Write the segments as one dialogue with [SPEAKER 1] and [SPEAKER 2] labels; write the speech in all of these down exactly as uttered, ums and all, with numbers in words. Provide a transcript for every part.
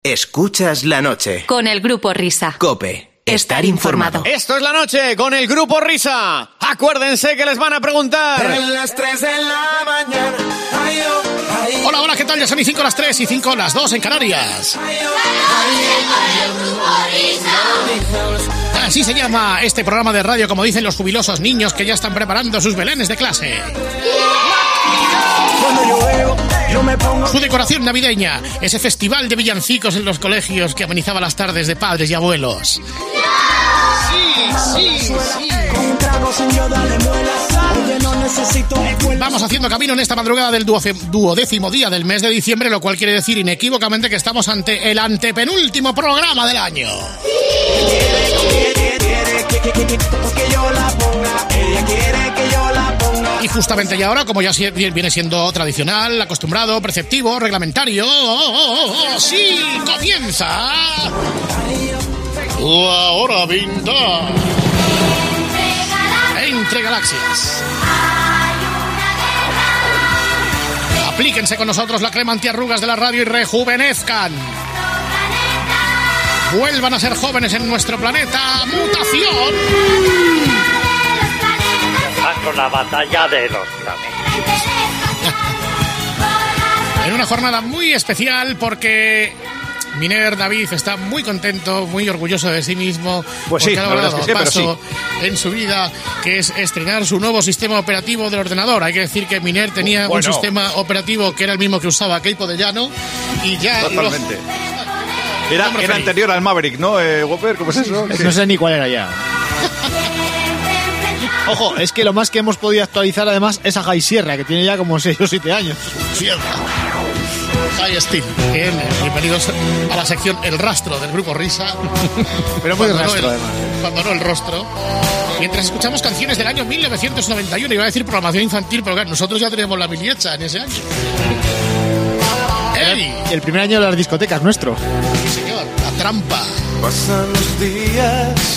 [SPEAKER 1] Escuchas la noche.
[SPEAKER 2] Con el Grupo Risa.
[SPEAKER 1] COPE. Estar informado.
[SPEAKER 3] Esto es la noche con el Grupo Risa. Acuérdense que les van a preguntar.
[SPEAKER 4] En las tres de la mañana. Ay, oh, ay.
[SPEAKER 5] Hola, hola, ¿qué tal? Ya son y cinco las tres y cinco las dos en Canarias.
[SPEAKER 4] Ay, oh, ay,
[SPEAKER 5] Así se llama este programa de radio, como dicen los jubilosos niños que ya están preparando sus belenes de clase.
[SPEAKER 4] Cuando yo veo, yo me pongo.
[SPEAKER 5] Su decoración navideña, ese festival de villancicos en los colegios que amenizaba las tardes de padres y abuelos. Sí, sí, sí. Vamos haciendo camino en esta madrugada del duodécimo día del mes de diciembre, lo cual quiere decir inequívocamente que estamos ante el antepenúltimo programa del año. Y justamente ya ahora, como ya viene siendo tradicional, acostumbrado, preceptivo, reglamentario, oh, oh, oh, sí, comienza la hora vintage entre galaxias. Aplíquense con nosotros la crema antiarrugas de la radio y rejuvenezcan. Vuelvan a ser jóvenes en nuestro planeta. ¡Mutación!
[SPEAKER 6] Con la batalla de los planetas.
[SPEAKER 5] En una jornada muy especial porque Miner David está muy contento, muy orgulloso de sí mismo.
[SPEAKER 3] Pues
[SPEAKER 5] porque
[SPEAKER 3] sí,
[SPEAKER 5] ha
[SPEAKER 3] la verdad
[SPEAKER 5] logrado
[SPEAKER 3] es que sí,
[SPEAKER 5] paso
[SPEAKER 3] pero sí.
[SPEAKER 5] en su vida, que es estrenar su nuevo sistema operativo del ordenador. Hay que decir que Miner tenía
[SPEAKER 3] bueno.
[SPEAKER 5] un sistema operativo que era el mismo que usaba Keipo de Llano y ya...
[SPEAKER 3] Totalmente.
[SPEAKER 5] Lo...
[SPEAKER 3] Era, era anterior al Maverick, ¿no, eh, Whopper? ¿Cómo es eso?
[SPEAKER 7] Sí. No sé ni cuál era ya. Ojo, es que lo más que hemos podido actualizar además es a High Sierra, que tiene ya como seis o siete años.
[SPEAKER 5] Sierra. High Steel. Bien, bienvenidos a la sección El Rastro del Grupo Risa.
[SPEAKER 7] Pero muy
[SPEAKER 5] Cuando
[SPEAKER 7] rastro,
[SPEAKER 5] no el,
[SPEAKER 7] además.
[SPEAKER 5] Cuando no el rostro. Mientras escuchamos canciones del año mil novecientos noventa y uno, iba a decir programación infantil, pero claro, nosotros ya teníamos la mili hecha en ese año. ¡Ey!
[SPEAKER 7] El primer año de las discotecas, nuestro.
[SPEAKER 5] Sí, señor, la trampa.
[SPEAKER 4] Pasan los días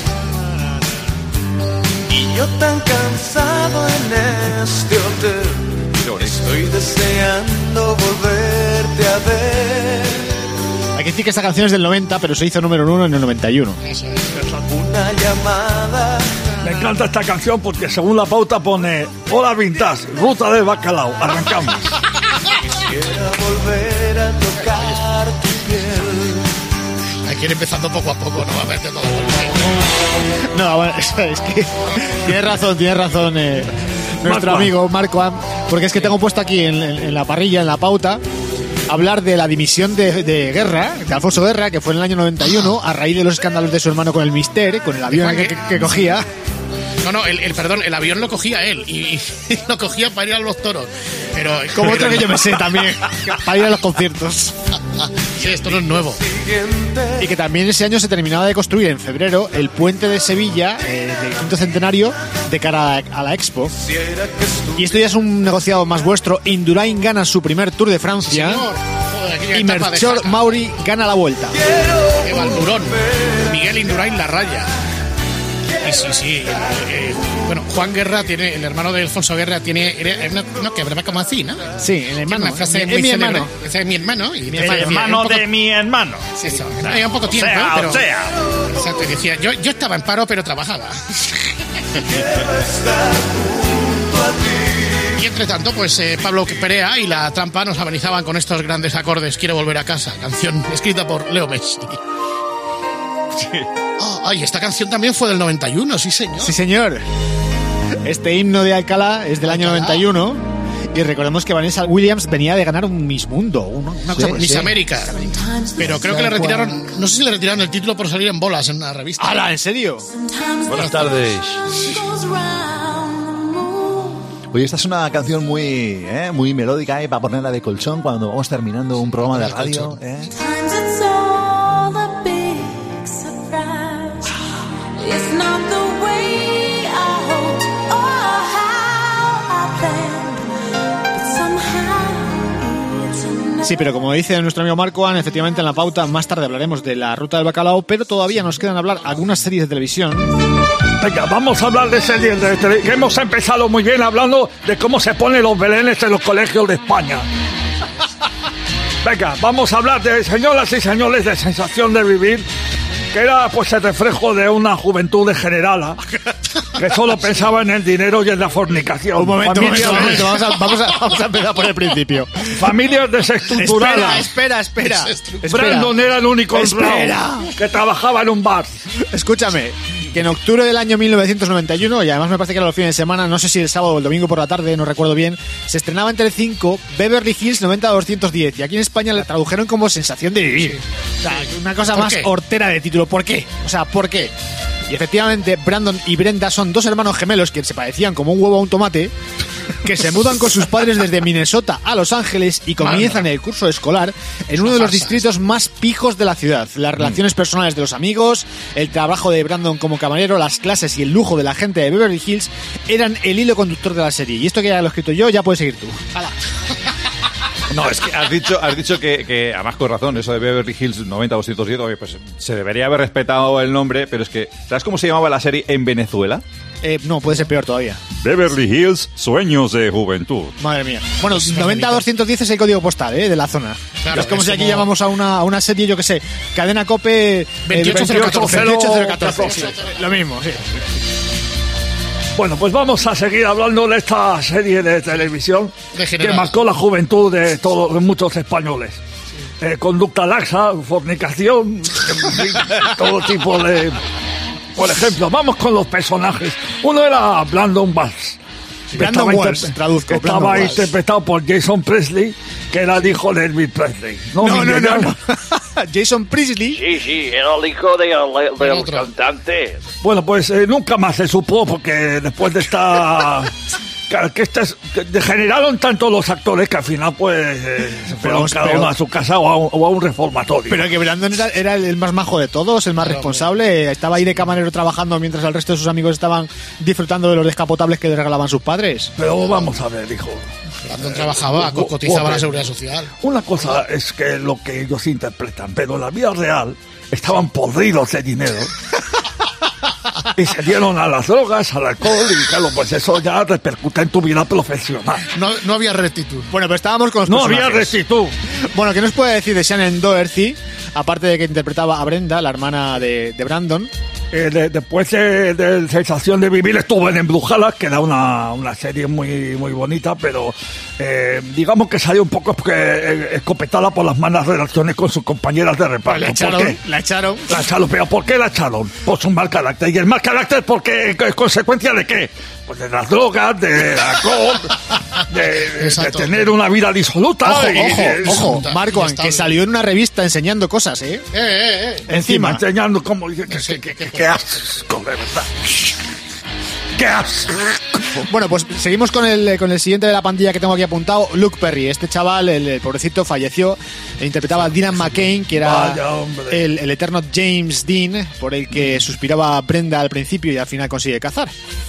[SPEAKER 4] y yo tan cansado en este hotel. Estoy deseando volverte a ver.
[SPEAKER 7] Hay que decir que esta canción es del noventa, pero se hizo número uno en el noventa y uno.
[SPEAKER 5] Eso es.
[SPEAKER 4] Una llamada.
[SPEAKER 6] Me encanta esta canción porque según la pauta pone Hola Vintage, ruta del bacalao. Arrancamos.
[SPEAKER 4] Quisiera volver a tocar tu piel.
[SPEAKER 5] Hay que ir empezando poco a poco, no va a meter todo.
[SPEAKER 7] No, bueno, es que tienes razón, tienes razón eh, nuestro
[SPEAKER 6] Marco.
[SPEAKER 7] amigo Marco Am, porque es que tengo puesto aquí en, en, en la parrilla, en la pauta, hablar de la dimisión de, de Guerra, de Alfonso Guerra, que fue en el año noventa y uno, a raíz de los escándalos de su hermano con el Mister, con el avión que, que, que cogía.
[SPEAKER 5] No, no, el, el perdón, el avión lo cogía él y, y lo cogía para ir a los toros. Pero
[SPEAKER 7] Como otro que yo me sé también, para ir a los conciertos.
[SPEAKER 5] Sí, esto no es nuevo.
[SPEAKER 7] Y que también ese año se terminaba de construir en febrero el puente de Sevilla, eh, del quinto centenario, de cara a, a la Expo. Y esto ya es un negociado más vuestro. Indurain gana su primer Tour de Francia.
[SPEAKER 5] Señor, joder, aquella
[SPEAKER 7] Y
[SPEAKER 5] etapa de
[SPEAKER 7] Melchor
[SPEAKER 5] Jaca.
[SPEAKER 7] Mauri gana la Vuelta.
[SPEAKER 5] Eva Aldurón, Miguel Indurain la raya. Y sí, sí. Eh, eh, bueno, Juan Guerra tiene, el hermano de Alfonso Guerra tiene era una, no, que habrá como así, ¿no?
[SPEAKER 7] Sí, el hermano.
[SPEAKER 5] Una frase
[SPEAKER 7] Es
[SPEAKER 5] muy
[SPEAKER 7] mi
[SPEAKER 5] célebre.
[SPEAKER 7] hermano.
[SPEAKER 5] Ese es mi hermano. Y
[SPEAKER 6] El
[SPEAKER 5] decía,
[SPEAKER 6] hermano
[SPEAKER 5] un poco-
[SPEAKER 6] de mi hermano.
[SPEAKER 5] Sí, eso. Había un poco tiempo,
[SPEAKER 6] sea,
[SPEAKER 5] pero...
[SPEAKER 6] o sea.
[SPEAKER 5] Exacto, y decía, yo, yo estaba en paro, pero trabajaba. Y entre tanto, pues eh, Pablo Perea y La Trampa nos amenizaban con estos grandes acordes. Quiero volver a casa, canción escrita por Leo Messi. Oh, ay, esta canción también fue del noventa y uno, sí señor.
[SPEAKER 7] Sí, señor. Este himno de Alcalá es del año
[SPEAKER 5] Alcalá.
[SPEAKER 7] noventa y uno. Y recordemos que Vanessa Williams venía de ganar un Miss Mundo. Una, una cosa
[SPEAKER 5] Sí, Miss
[SPEAKER 7] sí.
[SPEAKER 5] América. Pero creo que le retiraron, no sé si le retiraron el título por salir en bolas en una revista.
[SPEAKER 7] ¡Hala! ¿En serio?
[SPEAKER 8] Buenas tardes. Oye, esta es una canción muy, eh, muy melódica, eh, para ponerla de colchón cuando vamos terminando un programa de radio. Eh.
[SPEAKER 7] Sí, pero como dice nuestro amigo Marco An, efectivamente en la pauta más tarde hablaremos de la ruta del bacalao, pero todavía nos quedan hablar algunas series de televisión.
[SPEAKER 6] Venga, vamos a hablar de series de tele- que hemos empezado muy bien hablando de cómo se ponen los belenes en los colegios de España. Venga, vamos a hablar de señoras y señores de Sensación de Vivir, que era pues el reflejo de una juventud degenerada que solo pensaba en el dinero y en la fornicación.
[SPEAKER 7] Un momento, un
[SPEAKER 6] Familias,
[SPEAKER 7] momento, vamos, a, vamos, a, vamos a empezar por el principio.
[SPEAKER 6] familias desestructuradas.
[SPEAKER 7] Espera, espera, espera.
[SPEAKER 6] Brandon era el único
[SPEAKER 7] Espera.
[SPEAKER 6] honrado que trabajaba en un bar.
[SPEAKER 7] Escúchame, que en octubre del año mil novecientos noventa y uno, y además me parece que era los fines de semana, no sé si el sábado o el domingo por la tarde, no recuerdo bien, se estrenaba en Telecinco Beverly Hills noventa a doscientos diez, y aquí en España la tradujeron como Sensación de Vivir. O sea, una cosa más
[SPEAKER 5] qué?
[SPEAKER 7] hortera de título. ¿Por qué? O sea, ¿por qué? Y efectivamente, Brandon y Brenda son dos hermanos gemelos que se parecían como un huevo a un tomate, que se mudan con sus padres desde Minnesota a Los Ángeles y comienzan el curso escolar en uno de los distritos más pijos de la ciudad. Las relaciones personales de los amigos, el trabajo de Brandon como camarero, las clases y el lujo de la gente de Beverly Hills eran el hilo conductor de la serie. Y esto que ya lo he escrito yo, ya puedes seguir tú. ¡Hala!
[SPEAKER 2] No, es que has dicho, has dicho que, que, además con razón, eso de Beverly Hills noventa a doscientos diez, oye, pues se debería haber respetado el nombre, pero es que, ¿sabes cómo se llamaba la serie en Venezuela?
[SPEAKER 7] Eh, no, puede ser peor todavía.
[SPEAKER 2] Beverly Hills, Sueños de Juventud.
[SPEAKER 7] Madre mía. Bueno, noventa a doscientos diez es el código postal, ¿eh? De la zona.
[SPEAKER 5] Claro,
[SPEAKER 7] es como
[SPEAKER 5] es
[SPEAKER 7] si aquí
[SPEAKER 5] como-
[SPEAKER 7] llamamos a una, a una serie, yo que sé, Cadena Cope eh,
[SPEAKER 5] veintiocho cero catorce.
[SPEAKER 7] veintiocho cero catorce. Sí, lo mismo, sí.
[SPEAKER 6] Bueno, pues vamos a seguir hablando de esta serie de televisión que
[SPEAKER 5] Degenerada.
[SPEAKER 6] marcó la juventud de todos, de muchos españoles. Eh, conducta laxa, fornicación, en fin, todo tipo de... Por ejemplo, vamos con los personajes. Uno era Brandon Walsh. que
[SPEAKER 7] Brandon
[SPEAKER 6] estaba
[SPEAKER 7] Walsh,
[SPEAKER 6] interpre-
[SPEAKER 7] traduzco,
[SPEAKER 6] que
[SPEAKER 7] Brandon
[SPEAKER 6] estaba
[SPEAKER 7] Walsh.
[SPEAKER 6] interpretado por Jason Presley, que era el hijo de Elvis Presley. No,
[SPEAKER 7] No, no,
[SPEAKER 6] Miguel,
[SPEAKER 7] no, no. Jason Priestley.
[SPEAKER 9] Sí, sí, era el hijo de- de- del
[SPEAKER 5] otro.
[SPEAKER 9] cantante.
[SPEAKER 6] Bueno, pues eh, nunca más se supo, porque después de esta... Claro, que estas que degeneraron tanto los actores que al final pues eh, se fueron
[SPEAKER 7] Pero,
[SPEAKER 6] cada
[SPEAKER 7] pero-
[SPEAKER 6] uno a su casa o a un, o a un reformatorio.
[SPEAKER 7] Pero que Brandon era, era el más majo de todos, el más responsable. Estaba ahí de camarero trabajando mientras el resto de sus amigos estaban disfrutando de los descapotables que les regalaban sus padres.
[SPEAKER 6] Pero vamos a ver, hijo.
[SPEAKER 5] Brandon trabajaba, co- cotizaba la seguridad social.
[SPEAKER 6] Una cosa es que lo que ellos interpretan, pero en la vida real estaban podridos de dinero. Y se dieron a las drogas, al alcohol, y claro, pues eso ya repercute en tu vida profesional.
[SPEAKER 5] No, no había rectitud.
[SPEAKER 7] Bueno, pero estábamos con los
[SPEAKER 6] No había
[SPEAKER 7] personajes.
[SPEAKER 6] rectitud.
[SPEAKER 7] Bueno, ¿qué nos puede decir de Shannon Doherty? Aparte de que interpretaba a Brenda, la hermana de, de Brandon.
[SPEAKER 6] Eh, de- después de, de Sensación de Vivir estuvo en Embrujadas, que era una, una serie muy, muy bonita, pero eh, digamos que salió un poco eh, escopetada por las malas relaciones con sus compañeras de reparto.
[SPEAKER 7] La
[SPEAKER 6] ¿Por
[SPEAKER 7] echaron,
[SPEAKER 6] qué?
[SPEAKER 7] la echaron.
[SPEAKER 6] La echaron, pero ¿por qué la echaron? Por su mal carácter. ¿Y el mal carácter por qué? ¿Es consecuencia de qué? Pues de las drogas, del alcohol, de, de
[SPEAKER 5] Exacto.
[SPEAKER 6] tener una vida disoluta.
[SPEAKER 7] Ojo,
[SPEAKER 6] y
[SPEAKER 7] ojo,
[SPEAKER 6] de-
[SPEAKER 7] ojo,
[SPEAKER 5] Está
[SPEAKER 7] Marco, que
[SPEAKER 5] inestable.
[SPEAKER 7] salió en una revista enseñando cosas, ¿eh?
[SPEAKER 5] Eh, eh, eh.
[SPEAKER 6] Encima,
[SPEAKER 7] Encima.
[SPEAKER 6] enseñando cómo... Que, que,
[SPEAKER 5] Sí,
[SPEAKER 6] que,
[SPEAKER 5] que-
[SPEAKER 6] que- que asco, de verdad. ¡Qué asco!
[SPEAKER 7] Bueno, pues seguimos con el, con el siguiente de la pandilla que tengo aquí apuntado, Luke Perry. Este chaval, el, el pobrecito, falleció e interpretaba a Dylan McCain, que era
[SPEAKER 6] Vaya, hombre.
[SPEAKER 7] el, el eterno James Dean, por el que suspiraba Brenda al principio y al final consigue cazar.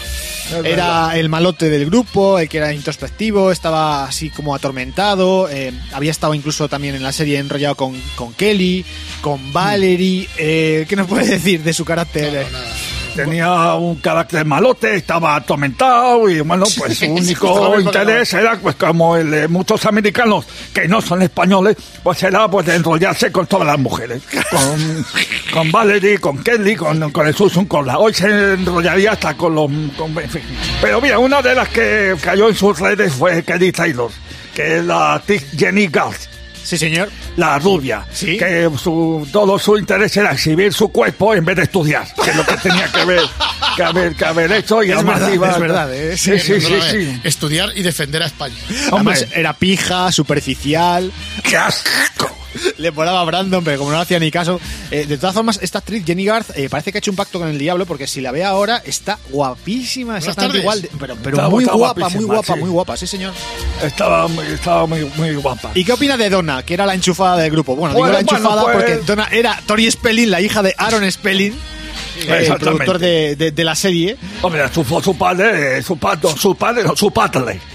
[SPEAKER 7] Era el malote del grupo, el que era introspectivo, estaba así como atormentado, eh, había estado incluso también en la serie enrollado con, con Kelly, con Valerie. Eh, ¿Qué nos puede decir de su carácter?
[SPEAKER 6] Tenía un carácter malote, estaba atormentado y bueno, pues su único interés era, pues como el de muchos americanos que no son españoles, pues era pues de enrollarse con todas las mujeres. Con, con Valerie, con Kelly, con, con el Susan, con la... Hoy se enrollaría hasta con los... con- en fin. Pero mira, una de las que cayó en sus redes fue Kelly Taylor, que es la actriz Jenny Garth.
[SPEAKER 7] Sí, señor.
[SPEAKER 6] La rubia,
[SPEAKER 7] Sí.
[SPEAKER 6] que su, todo su interés era exhibir su cuerpo en vez de estudiar, que es lo que tenía que haber, que haber, que haber hecho. Y
[SPEAKER 7] Es
[SPEAKER 6] además
[SPEAKER 7] verdad,
[SPEAKER 6] iba-
[SPEAKER 7] es verdad, ¿eh?
[SPEAKER 6] Sí, sí, sí,
[SPEAKER 5] Perdóname,
[SPEAKER 6] sí.
[SPEAKER 5] Estudiar y defender a España.
[SPEAKER 7] Además,
[SPEAKER 6] Hombre,
[SPEAKER 7] era pija, superficial.
[SPEAKER 6] qué asco.
[SPEAKER 7] Le molaba a Brandon, pero como no le hacía ni caso. Eh, de todas formas, esta actriz, Jenny Garth, eh, parece que ha hecho un pacto con el diablo, porque si la ve ahora, está guapísima, exactamente
[SPEAKER 5] tardes.
[SPEAKER 7] igual. de- pero pero
[SPEAKER 6] Está-
[SPEAKER 7] muy
[SPEAKER 6] está
[SPEAKER 7] guapa, muy
[SPEAKER 6] guapísima,
[SPEAKER 7] guapa,
[SPEAKER 6] sí.
[SPEAKER 7] muy guapa, sí, señor.
[SPEAKER 6] Estaba, muy, estaba muy, muy guapa.
[SPEAKER 7] ¿Y qué opina de Donna, que era la enchufada del grupo? Bueno, digo
[SPEAKER 6] Bueno,
[SPEAKER 7] la enchufada
[SPEAKER 6] bueno, pues-
[SPEAKER 7] porque Donna era Tori Spelling, la hija de Aaron Spelling, eh, el
[SPEAKER 6] Exactamente.
[SPEAKER 7] productor de, de- de la serie.
[SPEAKER 6] Hombre, su, su padre, eh, su padre, su padre, no, su padre.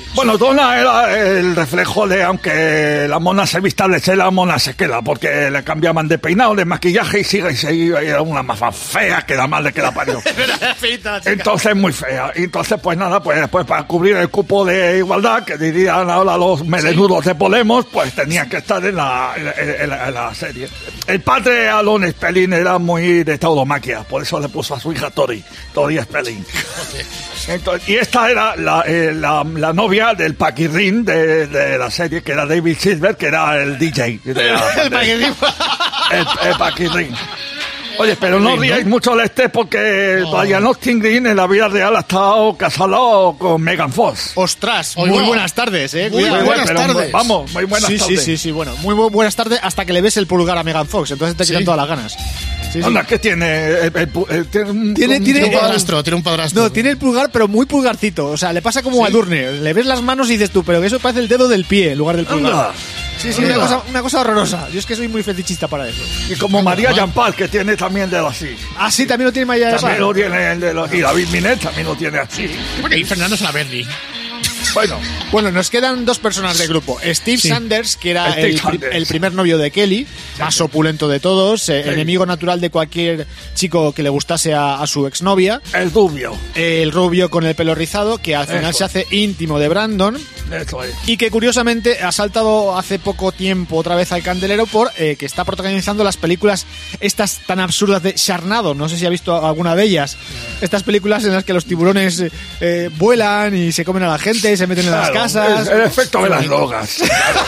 [SPEAKER 6] Bueno, Donna era el reflejo de, aunque la mona se vista de ser, la mona se queda, porque le cambiaban de peinado, de maquillaje y sigue y sigue, era una más fea que la madre que la parió. Entonces, muy fea. Entonces, pues nada, pues después para cubrir el cupo de igualdad, que dirían ahora los melenudos de Podemos, pues tenían que estar en la, en, en la, en la serie. El padre Alon Spelling era muy de tauromaquia, por eso le puso a su hija Tori, Tori Spelling. Entonces, y esta era la, eh, la, la novia del paquirrín de, de la serie, que era David Silver, que era el D J. De la,
[SPEAKER 5] el paquirrín.
[SPEAKER 6] El, el paquirrín. Oye, pero no ríais mucho de este porque oh. Brian Austin Green en la vida real ha estado casado con Megan Fox.
[SPEAKER 7] ¡Ostras!
[SPEAKER 5] Muy
[SPEAKER 7] muy
[SPEAKER 5] no.
[SPEAKER 7] buenas tardes, ¿eh?
[SPEAKER 5] Muy, muy buenas
[SPEAKER 6] pero,
[SPEAKER 5] tardes.
[SPEAKER 6] Vamos, muy buenas
[SPEAKER 7] sí,
[SPEAKER 6] tardes.
[SPEAKER 7] Sí, sí, sí, bueno. Muy, muy buenas tardes hasta que le ves el pulgar a Megan Fox, entonces te quitan
[SPEAKER 5] ¿Sí?
[SPEAKER 7] todas las ganas. Sí,
[SPEAKER 6] Anda,
[SPEAKER 7] sí.
[SPEAKER 6] ¿qué tiene? El, el, el, tiene, un,
[SPEAKER 7] Tiene,
[SPEAKER 6] un,
[SPEAKER 7] tiene,
[SPEAKER 5] un padrastro, tiene un padrastro.
[SPEAKER 7] No, tiene el pulgar, pero muy pulgarcito. O sea, le pasa como
[SPEAKER 5] ¿Sí?
[SPEAKER 7] a Durne. Le ves las manos y dices tú, pero que eso parece el dedo del pie en lugar del pulgar.
[SPEAKER 6] Anda.
[SPEAKER 7] Sí, sí, una cosa, una cosa horrorosa. Yo es que soy muy fetichista para eso.
[SPEAKER 6] Y como María Jampal, que tiene también dedo así.
[SPEAKER 7] Ah, sí, también lo tiene María
[SPEAKER 6] También
[SPEAKER 7] Jampal.
[SPEAKER 6] lo tiene el de los, y David Minet también lo tiene así.
[SPEAKER 5] Bueno, y Fernando Salaverry.
[SPEAKER 6] Bueno,
[SPEAKER 7] Bueno, nos quedan dos personas del grupo. Steve
[SPEAKER 5] Sí.
[SPEAKER 7] Sanders, que era
[SPEAKER 6] Steve
[SPEAKER 7] el, pri-
[SPEAKER 6] Sanders.
[SPEAKER 7] el primer novio de Kelly, más opulento de todos, eh, enemigo natural de cualquier chico que le gustase a, a su exnovia.
[SPEAKER 6] el rubio.
[SPEAKER 7] El rubio con el pelo rizado, que al final
[SPEAKER 6] Eso.
[SPEAKER 7] se hace íntimo de Brandon.
[SPEAKER 6] Eso es.
[SPEAKER 7] Y que curiosamente ha saltado hace poco tiempo otra vez al candelero por eh, que está protagonizando las películas estas tan absurdas de Sharknado. No sé si ha visto alguna de ellas. Estas películas en las que los tiburones eh, eh, vuelan y se comen a la gente, se meten en las
[SPEAKER 6] Claro,
[SPEAKER 7] casas.
[SPEAKER 6] El, el efecto de las drogas.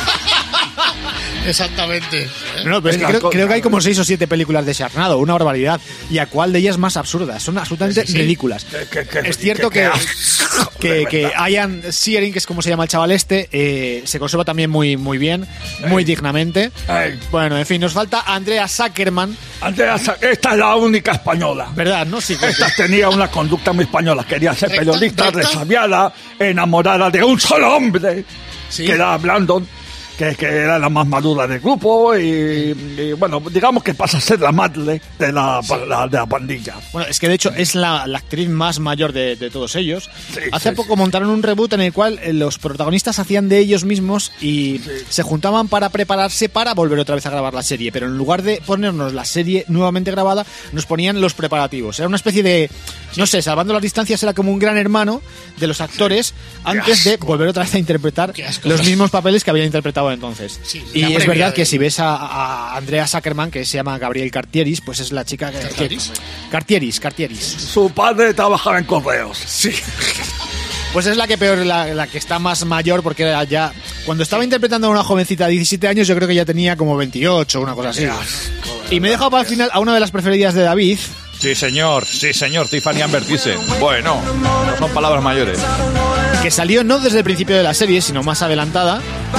[SPEAKER 5] Exactamente.
[SPEAKER 7] No, no, pero es que
[SPEAKER 6] Venga,
[SPEAKER 7] creo,
[SPEAKER 6] con-
[SPEAKER 7] creo que hay como seis o siete películas de Sharknado, una barbaridad. ¿Y a cuál de ellas más absurdas? Son absolutamente
[SPEAKER 5] Sí, sí.
[SPEAKER 7] ridículas.
[SPEAKER 6] Que- que- que-
[SPEAKER 7] es cierto
[SPEAKER 6] que-
[SPEAKER 7] que,
[SPEAKER 6] que-
[SPEAKER 7] que,
[SPEAKER 6] de
[SPEAKER 7] que
[SPEAKER 6] verdad.
[SPEAKER 7] Ian Searing, que es como se llama el chaval este, eh, se conserva también muy, muy bien, muy dignamente.
[SPEAKER 6] Ay.
[SPEAKER 7] Bueno, en fin, nos falta Andrea Zuckerman,
[SPEAKER 6] Andrea, esta es la única española.
[SPEAKER 7] ¿verdad? ¿No? Sí, que-
[SPEAKER 6] Esta tenía una conducta muy española. Quería ser
[SPEAKER 5] Recta,
[SPEAKER 6] periodista,
[SPEAKER 5] recta.
[SPEAKER 6] resabiada, enamorada de un solo hombre,
[SPEAKER 5] Sí.
[SPEAKER 6] que era Brandon, que, que era la más madura del grupo. Y, y, bueno, digamos que pasa a ser la madre de la, la- de la pandilla.
[SPEAKER 7] Bueno, es que de hecho es la, la actriz más mayor de, de todos ellos.
[SPEAKER 6] Sí,
[SPEAKER 7] Hace
[SPEAKER 6] sí,
[SPEAKER 7] poco montaron un reboot en el cual eh, los protagonistas hacían de ellos mismos y se juntaban para prepararse para volver otra vez a grabar la serie. Pero en lugar de ponernos la serie nuevamente grabada, nos ponían los preparativos. Era una especie de, no sé, salvando las distancias, era como un gran hermano de los actores antes de volver otra vez a interpretar
[SPEAKER 5] Qué asco.
[SPEAKER 7] los mismos papeles que habían interpretado entonces.
[SPEAKER 5] Sí,
[SPEAKER 7] y
[SPEAKER 5] la
[SPEAKER 7] es
[SPEAKER 5] previa
[SPEAKER 7] verdad
[SPEAKER 5] de-
[SPEAKER 7] que si ves a, a Andrea Zuckerman, que se llama Gabriel Cartieris, pues es la chica que... que-
[SPEAKER 5] ¿Cartieris?
[SPEAKER 7] Cartieris, Cartieris.
[SPEAKER 6] Su padre trabajaba en correos.
[SPEAKER 7] Sí. Pues es la que peor, la, la que está más mayor, porque era ya... Cuando estaba interpretando a una jovencita de diecisiete años, yo creo que ya tenía como veintiocho, una cosa así. Y me he dejado para el final a una de las preferidas de David.
[SPEAKER 2] Sí, señor, sí, señor, Tiffany Amber Thyssen. Bueno, no son palabras mayores.
[SPEAKER 7] Que salió no desde el principio de la serie, sino más adelantada.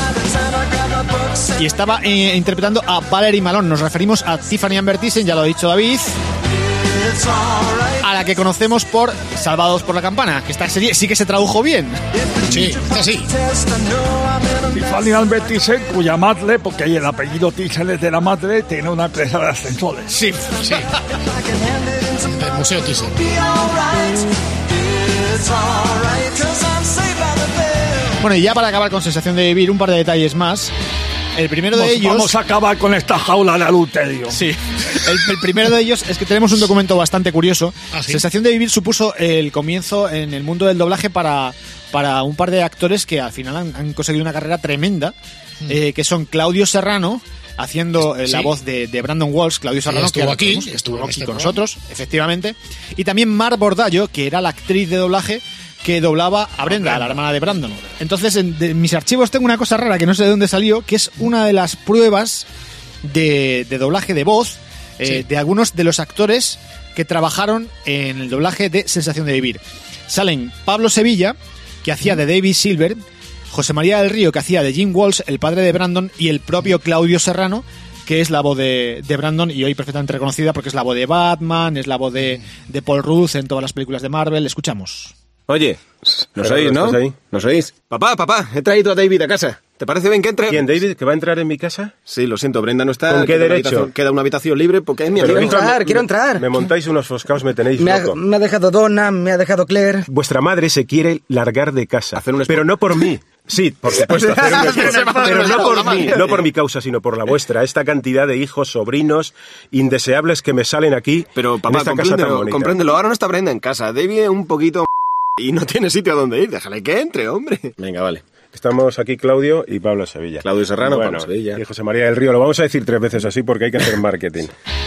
[SPEAKER 7] Y estaba eh, interpretando a Valerie Malone. Nos referimos a Tiffany Amber Thyssen, ya lo ha dicho David, a la que conocemos por Salvados por la Campana, que esta serie sí que se tradujo bien.
[SPEAKER 5] Sí, está así.
[SPEAKER 6] Tiffany Albert Thyssen, cuya madre, porque el apellido Thyssen es de la madre, tiene una empresa de ascensores.
[SPEAKER 7] Sí.
[SPEAKER 5] Sí. Del Museo Thyssen.
[SPEAKER 7] Bueno, y ya para acabar con sensación de vivir, un par de detalles más. El primero de
[SPEAKER 6] Vamos,
[SPEAKER 7] ellos...
[SPEAKER 6] vamos a acabar con esta jaula de adulterio.
[SPEAKER 7] Sí. El, el primero de ellos es que tenemos un documento bastante curioso.
[SPEAKER 5] ¿Ah, sí?
[SPEAKER 7] Sensación de vivir supuso el comienzo en el mundo del doblaje para, para un par de actores que al final han, han conseguido una carrera tremenda, eh, que son Claudio Serrano, haciendo eh, la
[SPEAKER 5] Sí.
[SPEAKER 7] voz de, de Brandon Walsh, Claudio Serrano,
[SPEAKER 5] estuvo
[SPEAKER 7] que ahora
[SPEAKER 5] aquí,
[SPEAKER 7] tenemos,
[SPEAKER 5] estuvo en
[SPEAKER 7] aquí
[SPEAKER 5] este
[SPEAKER 7] con
[SPEAKER 5] programa.
[SPEAKER 7] nosotros, efectivamente. Y también Mar Bordallo, que era la actriz de doblaje que doblaba a Brenda, a la hermana de Brandon. Entonces, en, de- en mis archivos tengo una cosa rara que no sé de dónde salió, que es una de las pruebas de, de doblaje de voz eh,
[SPEAKER 5] Sí.
[SPEAKER 7] de algunos de los actores que trabajaron en el doblaje de Sensación de Vivir. Salen Pablo Sevilla, que hacía de David Silver, José María del Río, que hacía de Jim Walsh, el padre de Brandon, y el propio Claudio Serrano, que es la voz de, de Brandon y hoy perfectamente reconocida porque es la voz de Batman, es la voz de, de Paul Rudd en todas las películas de Marvel. Escuchamos.
[SPEAKER 10] Oye,
[SPEAKER 3] ¿Nos oís, no? ¿Nos oís? Papá, papá, he traído a David a casa. ¿Te parece bien que entre?
[SPEAKER 10] ¿Quién, David? ¿Que va a entrar en mi casa?
[SPEAKER 3] Sí, lo siento, Brenda no está.
[SPEAKER 10] ¿Con qué
[SPEAKER 3] queda
[SPEAKER 10] derecho?
[SPEAKER 3] Una queda una habitación libre porque es mi
[SPEAKER 11] Quiero
[SPEAKER 3] amiga.
[SPEAKER 11] entrar,
[SPEAKER 10] me,
[SPEAKER 11] quiero entrar.
[SPEAKER 10] Me montáis unos foscaos, me tenéis
[SPEAKER 11] Me ha,
[SPEAKER 10] loco.
[SPEAKER 11] me ha dejado Donna, me ha dejado Claire.
[SPEAKER 10] Vuestra madre se quiere largar de casa.
[SPEAKER 3] Hacer un
[SPEAKER 10] pero no por mí. Sí, por supuesto, hacer un esfuerzo, pero no por mí, no por mi causa, sino por la vuestra. Esta cantidad de hijos, sobrinos, indeseables que me salen aquí
[SPEAKER 3] Pero papá,
[SPEAKER 10] en esta casa tan
[SPEAKER 3] compréndelo,
[SPEAKER 10] bonita.
[SPEAKER 3] compréndelo. Ahora no está Brenda en casa. David es un poquito y no tiene sitio a donde ir. Déjale que entre, hombre. Venga, vale.
[SPEAKER 10] Estamos aquí Claudio y Pablo Sevilla.
[SPEAKER 3] Claudio Serrano,
[SPEAKER 10] bueno,
[SPEAKER 3] Pablo Sevilla.
[SPEAKER 10] Y José María del Río. Lo vamos a decir tres veces así porque hay que hacer marketing.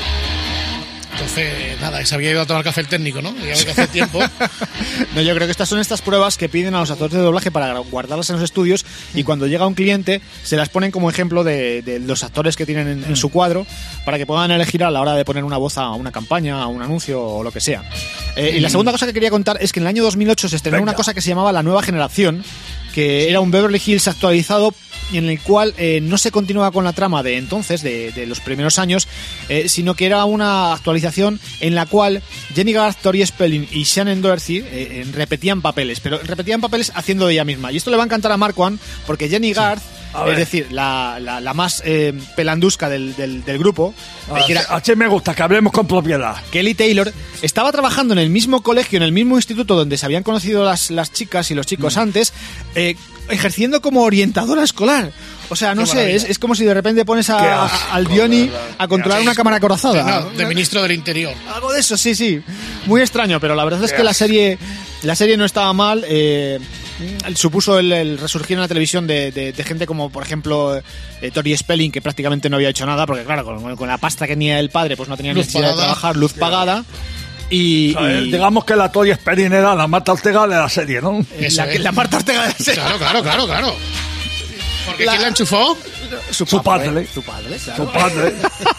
[SPEAKER 5] Entonces, nada, que se había ido a tomar café el técnico, ¿no? Ya que hace tiempo.
[SPEAKER 7] No, yo creo que estas son estas pruebas que piden a los actores de doblaje para guardarlas en los estudios y cuando llega un cliente se las ponen como ejemplo de, de los actores que tienen en, en su cuadro para que puedan elegir a la hora de poner una voz a una campaña, a un anuncio o lo que sea. Eh, y la segunda cosa que quería contar es que en el año dos mil ocho se estrenó una cosa que se llamaba La Nueva Generación, que era un Beverly Hills actualizado y en el cual eh, no se continuaba con la trama de entonces, de, de los primeros años, eh, sino que era una actualización en la cual Jenny Garth, Tori Spelling y Shannon Doherty eh, eh, repetían papeles, pero repetían papeles haciendo de ella misma. Y esto le va a encantar a Mark One, porque Jenny Garth, sí. es decir, la, la, la más eh, pelandusca del, del, del grupo,
[SPEAKER 6] eh, que era, así me gusta, que hablemos con propiedad.
[SPEAKER 7] Kelly Taylor, estaba trabajando en el mismo colegio, en el mismo instituto donde se habían conocido las, las chicas y los chicos mm. antes, eh, ejerciendo como orientadora escolar. O sea, no Qué sé, es, es como si de repente pones a, a, al Diony a controlar una cámara acorazada.
[SPEAKER 5] No, de ministro del Interior.
[SPEAKER 7] Algo de eso, sí, sí. Muy extraño, pero la verdad es que la serie, la serie no estaba mal. Eh, supuso el, el resurgir en la televisión de, de, de gente como, por ejemplo, eh, Tori Spelling, que prácticamente no había hecho nada, porque claro, con, con la pasta que tenía el padre, pues no tenía luz necesidad pagada. de trabajar, luz pagada. Y,
[SPEAKER 6] o sea,
[SPEAKER 7] y
[SPEAKER 6] digamos que la Tori Spelling era la Marta Ortega de la serie, ¿no?
[SPEAKER 7] La, la Marta Ortega de la serie.
[SPEAKER 5] Claro, claro, claro, claro. ¿Porque la, quién la enchufó?
[SPEAKER 7] Su,
[SPEAKER 6] su padre.
[SPEAKER 7] padre. Su padre, claro.
[SPEAKER 6] Su padre.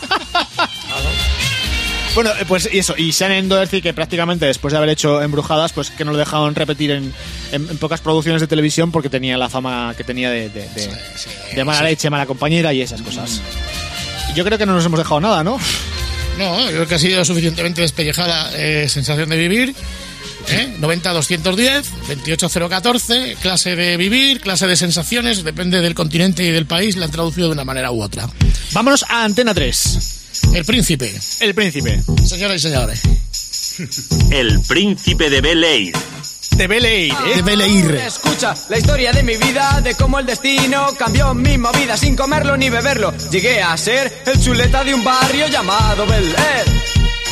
[SPEAKER 7] Bueno, pues y eso, y Shannon Doherty, que prácticamente después de haber hecho Embrujadas, pues que no lo dejaron repetir en, en, en pocas producciones de televisión porque tenía la fama que tenía de, de, de, sí, sí, de mala sí. leche, mala compañera y esas cosas. Mm. Yo creo que no nos hemos dejado nada, ¿no?
[SPEAKER 5] No, yo creo que ha sido suficientemente despellejada eh, Sensación de Vivir. ¿Eh? noventa doscientos diez, veintiocho cero catorce, clase de vivir, clase de sensaciones, depende del continente y del país, la han traducido de una manera u otra.
[SPEAKER 7] Vámonos a Antena tres.
[SPEAKER 5] El Príncipe.
[SPEAKER 7] El Príncipe.
[SPEAKER 5] Señoras y señores.
[SPEAKER 12] El Príncipe de Bel-Air.
[SPEAKER 7] De Bel-Air, ¿eh?
[SPEAKER 5] De Bel-Air.
[SPEAKER 13] Escucha la historia de mi vida, de cómo el destino cambió mi movida sin comerlo ni beberlo. Llegué a ser el chuleta de un barrio llamado Bel-Air.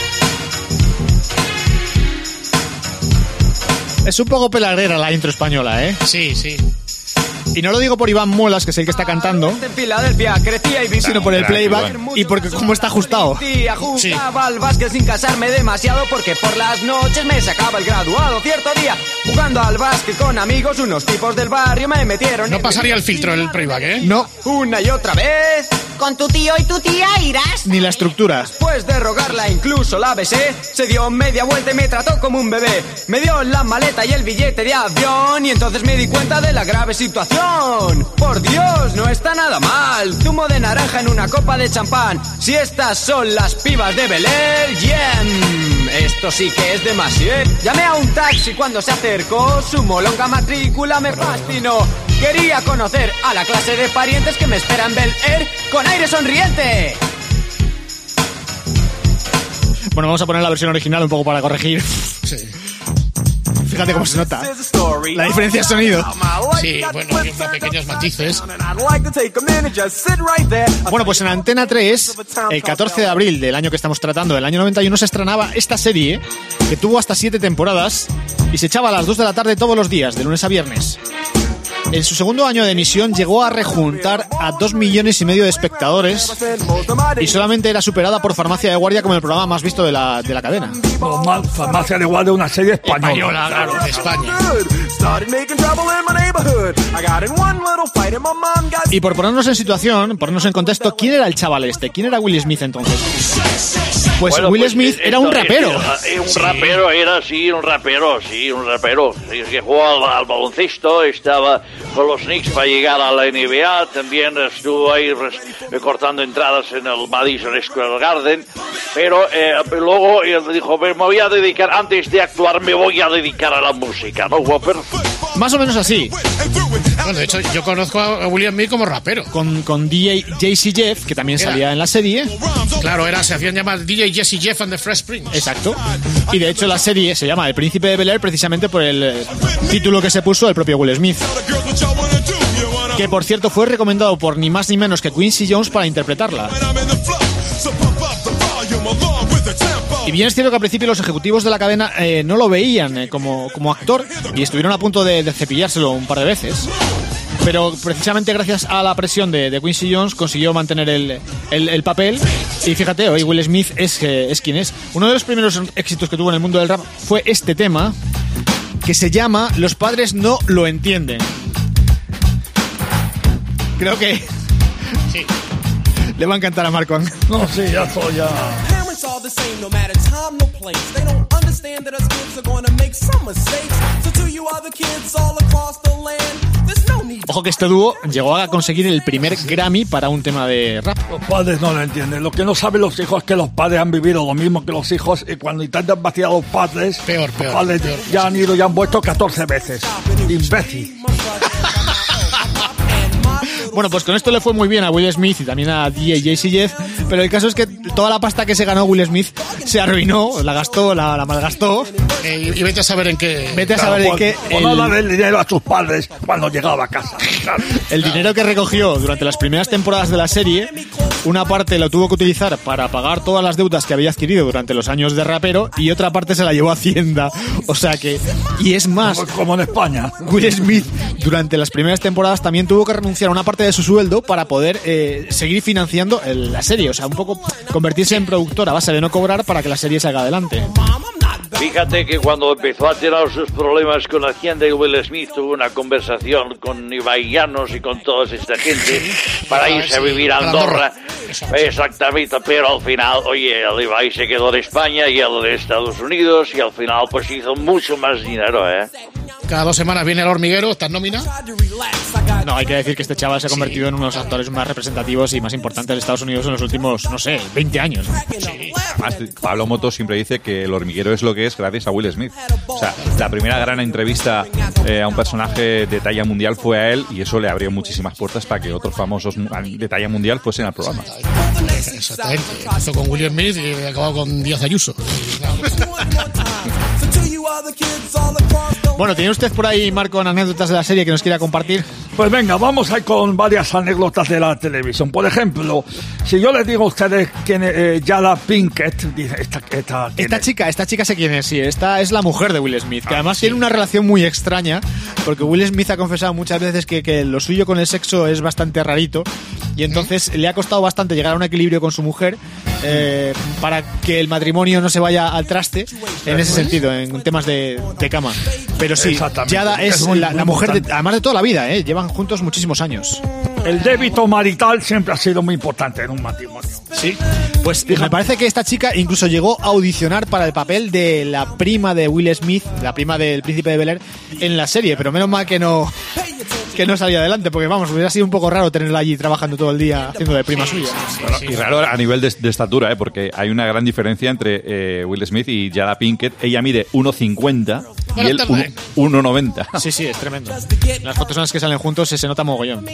[SPEAKER 7] Es un poco pelagrera la intro española, ¿eh?
[SPEAKER 5] Sí, sí.
[SPEAKER 7] Y no lo digo por Iván Muelas, que es el que está cantando, sino por el playback y porque cómo está ajustado.
[SPEAKER 13] Sí. Jugaba al básquet sin casarme demasiado porque por las noches me sacaba el graduado. Cierto día, jugando al básquet con amigos, unos tipos del barrio me metieron...
[SPEAKER 5] No pasaría el filtro el playback, ¿eh?
[SPEAKER 7] No.
[SPEAKER 13] Una y otra vez...
[SPEAKER 14] Con tu tío y tu tía irás.
[SPEAKER 7] Ni la estructura.
[SPEAKER 13] Después de rogarla incluso la besé. Se dio media vuelta y me trató como un bebé. Me dio la maleta y el billete de avión. Y entonces me di cuenta de la grave situación. Por Dios, no está nada mal. Zumo de naranja en una copa de champán. Si estas son las pibas de Bel-Air, yeah. Esto sí que es demasiado. Llamé a un taxi cuando se acercó. Su molonga matrícula me fascinó. Quería conocer a la clase de parientes que me esperan en Bel-Air con aire sonriente.
[SPEAKER 7] Bueno, vamos a poner la versión original un poco para corregir.
[SPEAKER 5] Sí.
[SPEAKER 7] Fíjate cómo se nota la diferencia de sonido.
[SPEAKER 5] Sí, bueno, hay unos pequeños matices.
[SPEAKER 7] Bueno, pues en Antena tres, el catorce de abril del año que estamos tratando, del año noventa y uno, se estrenaba esta serie que tuvo hasta siete temporadas y se echaba a las dos de la tarde todos los días, de lunes a viernes. En su segundo año de emisión llegó a rejuntar a dos millones y medio de espectadores y solamente era superada por Farmacia de Guardia como el programa más visto de la, de la cadena.
[SPEAKER 6] Normal, Farmacia de Guardia, una serie española.
[SPEAKER 5] Española, claro, de España.
[SPEAKER 7] Y por ponernos en situación, ponernos en contexto, ¿quién era el chaval este? ¿Quién era Will Smith entonces? Pues
[SPEAKER 9] Bueno,
[SPEAKER 7] Will
[SPEAKER 9] pues,
[SPEAKER 7] Smith
[SPEAKER 9] eh,
[SPEAKER 7] era un
[SPEAKER 9] esto-
[SPEAKER 7] rapero.
[SPEAKER 9] eh, Un
[SPEAKER 7] Sí.
[SPEAKER 9] rapero, era sí, un rapero, sí, un rapero. Sí, que jugó al, al baloncesto, estaba con los Knicks para llegar a la N B A, también estuvo ahí res- recortando entradas en el Madison Square Garden, pero eh, luego él dijo, me voy a dedicar, antes de actuar, me voy a dedicar a la música, ¿no, Whopper?
[SPEAKER 7] Más o menos así.
[SPEAKER 5] Bueno, de hecho, yo conozco a William Smith como rapero.
[SPEAKER 7] Con, con D J J C Jeff, que también
[SPEAKER 5] Era.
[SPEAKER 7] salía en la serie.
[SPEAKER 5] Claro, era, se hacían llamar D J Jesse Jeff and the Fresh Prince.
[SPEAKER 7] Exacto. Y de hecho la serie se llama El Príncipe de Bel-Air precisamente por el eh, título que se puso el propio Will Smith. Que por cierto fue recomendado por ni más ni menos que Quincy Jones para interpretarla. Y bien es cierto que al principio los ejecutivos de la cadena eh, no lo veían eh, como, como actor y estuvieron a punto de, de cepillárselo un par de veces. Pero precisamente gracias a la presión de, de Quincy Jones consiguió mantener el, el, el papel. Y fíjate, hoy Will Smith es, eh, es quien es. Uno de los primeros éxitos que tuvo en el mundo del rap fue este tema, que se llama Los padres no lo entienden. Creo que
[SPEAKER 5] sí.
[SPEAKER 7] Le va a encantar a Marco.
[SPEAKER 6] No, sí, ya soy ya.
[SPEAKER 4] Parents are the same, no matter time, no place. They don't understand that us kids are gonna make some mistakes. So to you other kids all across the land, there's no need.
[SPEAKER 7] Ojo que este dúo llegó a conseguir el primer Grammy para un tema de rap.
[SPEAKER 6] Los padres no lo entienden. Lo que no saben los hijos es que los padres han vivido lo mismo que los hijos y cuando intentan vaciar a los padres,
[SPEAKER 5] peor, peor,
[SPEAKER 6] los padres
[SPEAKER 5] peor.
[SPEAKER 6] ya han ido y han vuelto catorce veces. Imbécil.
[SPEAKER 7] Bueno, pues con esto le fue muy bien a Will Smith y también a D J J C Jeff, pero el caso es que toda la pasta que se ganó Will Smith se arruinó, la gastó, la, la malgastó.
[SPEAKER 5] Eh, y vete a saber en qué.
[SPEAKER 7] Vete a
[SPEAKER 6] Claro,
[SPEAKER 7] saber en
[SPEAKER 6] por-
[SPEAKER 7] qué.
[SPEAKER 6] por no darle el dinero a sus padres cuando llegaba a casa. Claro.
[SPEAKER 7] El dinero que recogió durante las primeras temporadas de la serie, una parte lo tuvo que utilizar para pagar todas las deudas que había adquirido durante los años de rapero y otra parte se la llevó a Hacienda. O sea que, y es más,
[SPEAKER 6] Como, como en España.
[SPEAKER 7] Will Smith durante las primeras temporadas también tuvo que renunciar a una parte de su sueldo para poder eh, seguir financiando el- la serie. O sea, un poco convertirse en productor a base de no cobrar para que la serie salga adelante.
[SPEAKER 9] Fíjate que cuando empezó a tener sus problemas con Hacienda y Will Smith tuvo una conversación con Ibai Llanos y con toda esta gente para irse a vivir a Andorra. Exactamente, pero al final, oye, el Ibai se quedó en España y él en Estados Unidos y al final pues hizo mucho más dinero, ¿eh?
[SPEAKER 5] Cada dos semanas viene el hormiguero, ¿estás nómina?
[SPEAKER 7] No, hay que decir que este chaval se ha convertido en uno de los actores más representativos y más importantes de Estados Unidos en los últimos, no sé, veinte años.
[SPEAKER 2] Además, Pablo Motos siempre dice que El Hormiguero es lo que es gracias a Will Smith. O sea, la primera gran entrevista eh, a un personaje de talla mundial fue a él y eso le abrió muchísimas puertas para que otros famosos de talla mundial fuesen al programa.
[SPEAKER 5] Exactamente. Empezó con Will Smith y acabó con Díaz Ayuso.
[SPEAKER 7] Bueno, ¿tiene usted por ahí, Marco, anécdotas de la serie que nos quiera compartir?
[SPEAKER 6] Pues venga, vamos a ir con varias anécdotas de la televisión. Por ejemplo, si yo les digo a ustedes quién es eh, Jada Pinkett, dice, esta, esta, ¿quién
[SPEAKER 7] Esta
[SPEAKER 6] es?
[SPEAKER 7] chica, esta chica sé quién es, sí. Esta es la mujer de Will Smith, que además tiene una relación muy extraña, porque Will Smith ha confesado muchas veces que, que lo suyo con el sexo es bastante rarito, y entonces le ha costado bastante llegar a un equilibrio con su mujer eh, para que el matrimonio no se vaya al traste en ese sentido, en temas de, de cama. Pero sí,
[SPEAKER 6] Exactamente.
[SPEAKER 7] Jada es,
[SPEAKER 6] Es muy-
[SPEAKER 7] la,
[SPEAKER 6] muy
[SPEAKER 7] la mujer, de,
[SPEAKER 6] importante.
[SPEAKER 7] además de toda la vida, ¿eh? Llevan juntos muchísimos años.
[SPEAKER 6] El débito marital siempre ha sido muy importante en un matrimonio.
[SPEAKER 7] Sí. Pues me parece que esta chica incluso llegó a audicionar para el papel de la prima de Will Smith, la prima del Príncipe de Bel-Air, en la serie, pero menos mal que no que no salía adelante, porque vamos, hubiera sido un poco raro tenerla allí trabajando todo el día haciendo de prima suya.
[SPEAKER 2] Bueno, y raro a nivel de, de estatura, ¿eh? Porque hay una gran diferencia entre eh, Will Smith y Jada Pinkett. Ella mide uno cincuenta y
[SPEAKER 5] Bueno,
[SPEAKER 2] él
[SPEAKER 5] está bien.
[SPEAKER 2] uno noventa.
[SPEAKER 7] Sí, sí, es tremendo. Las fotos en las que salen juntos se, se nota mogollón.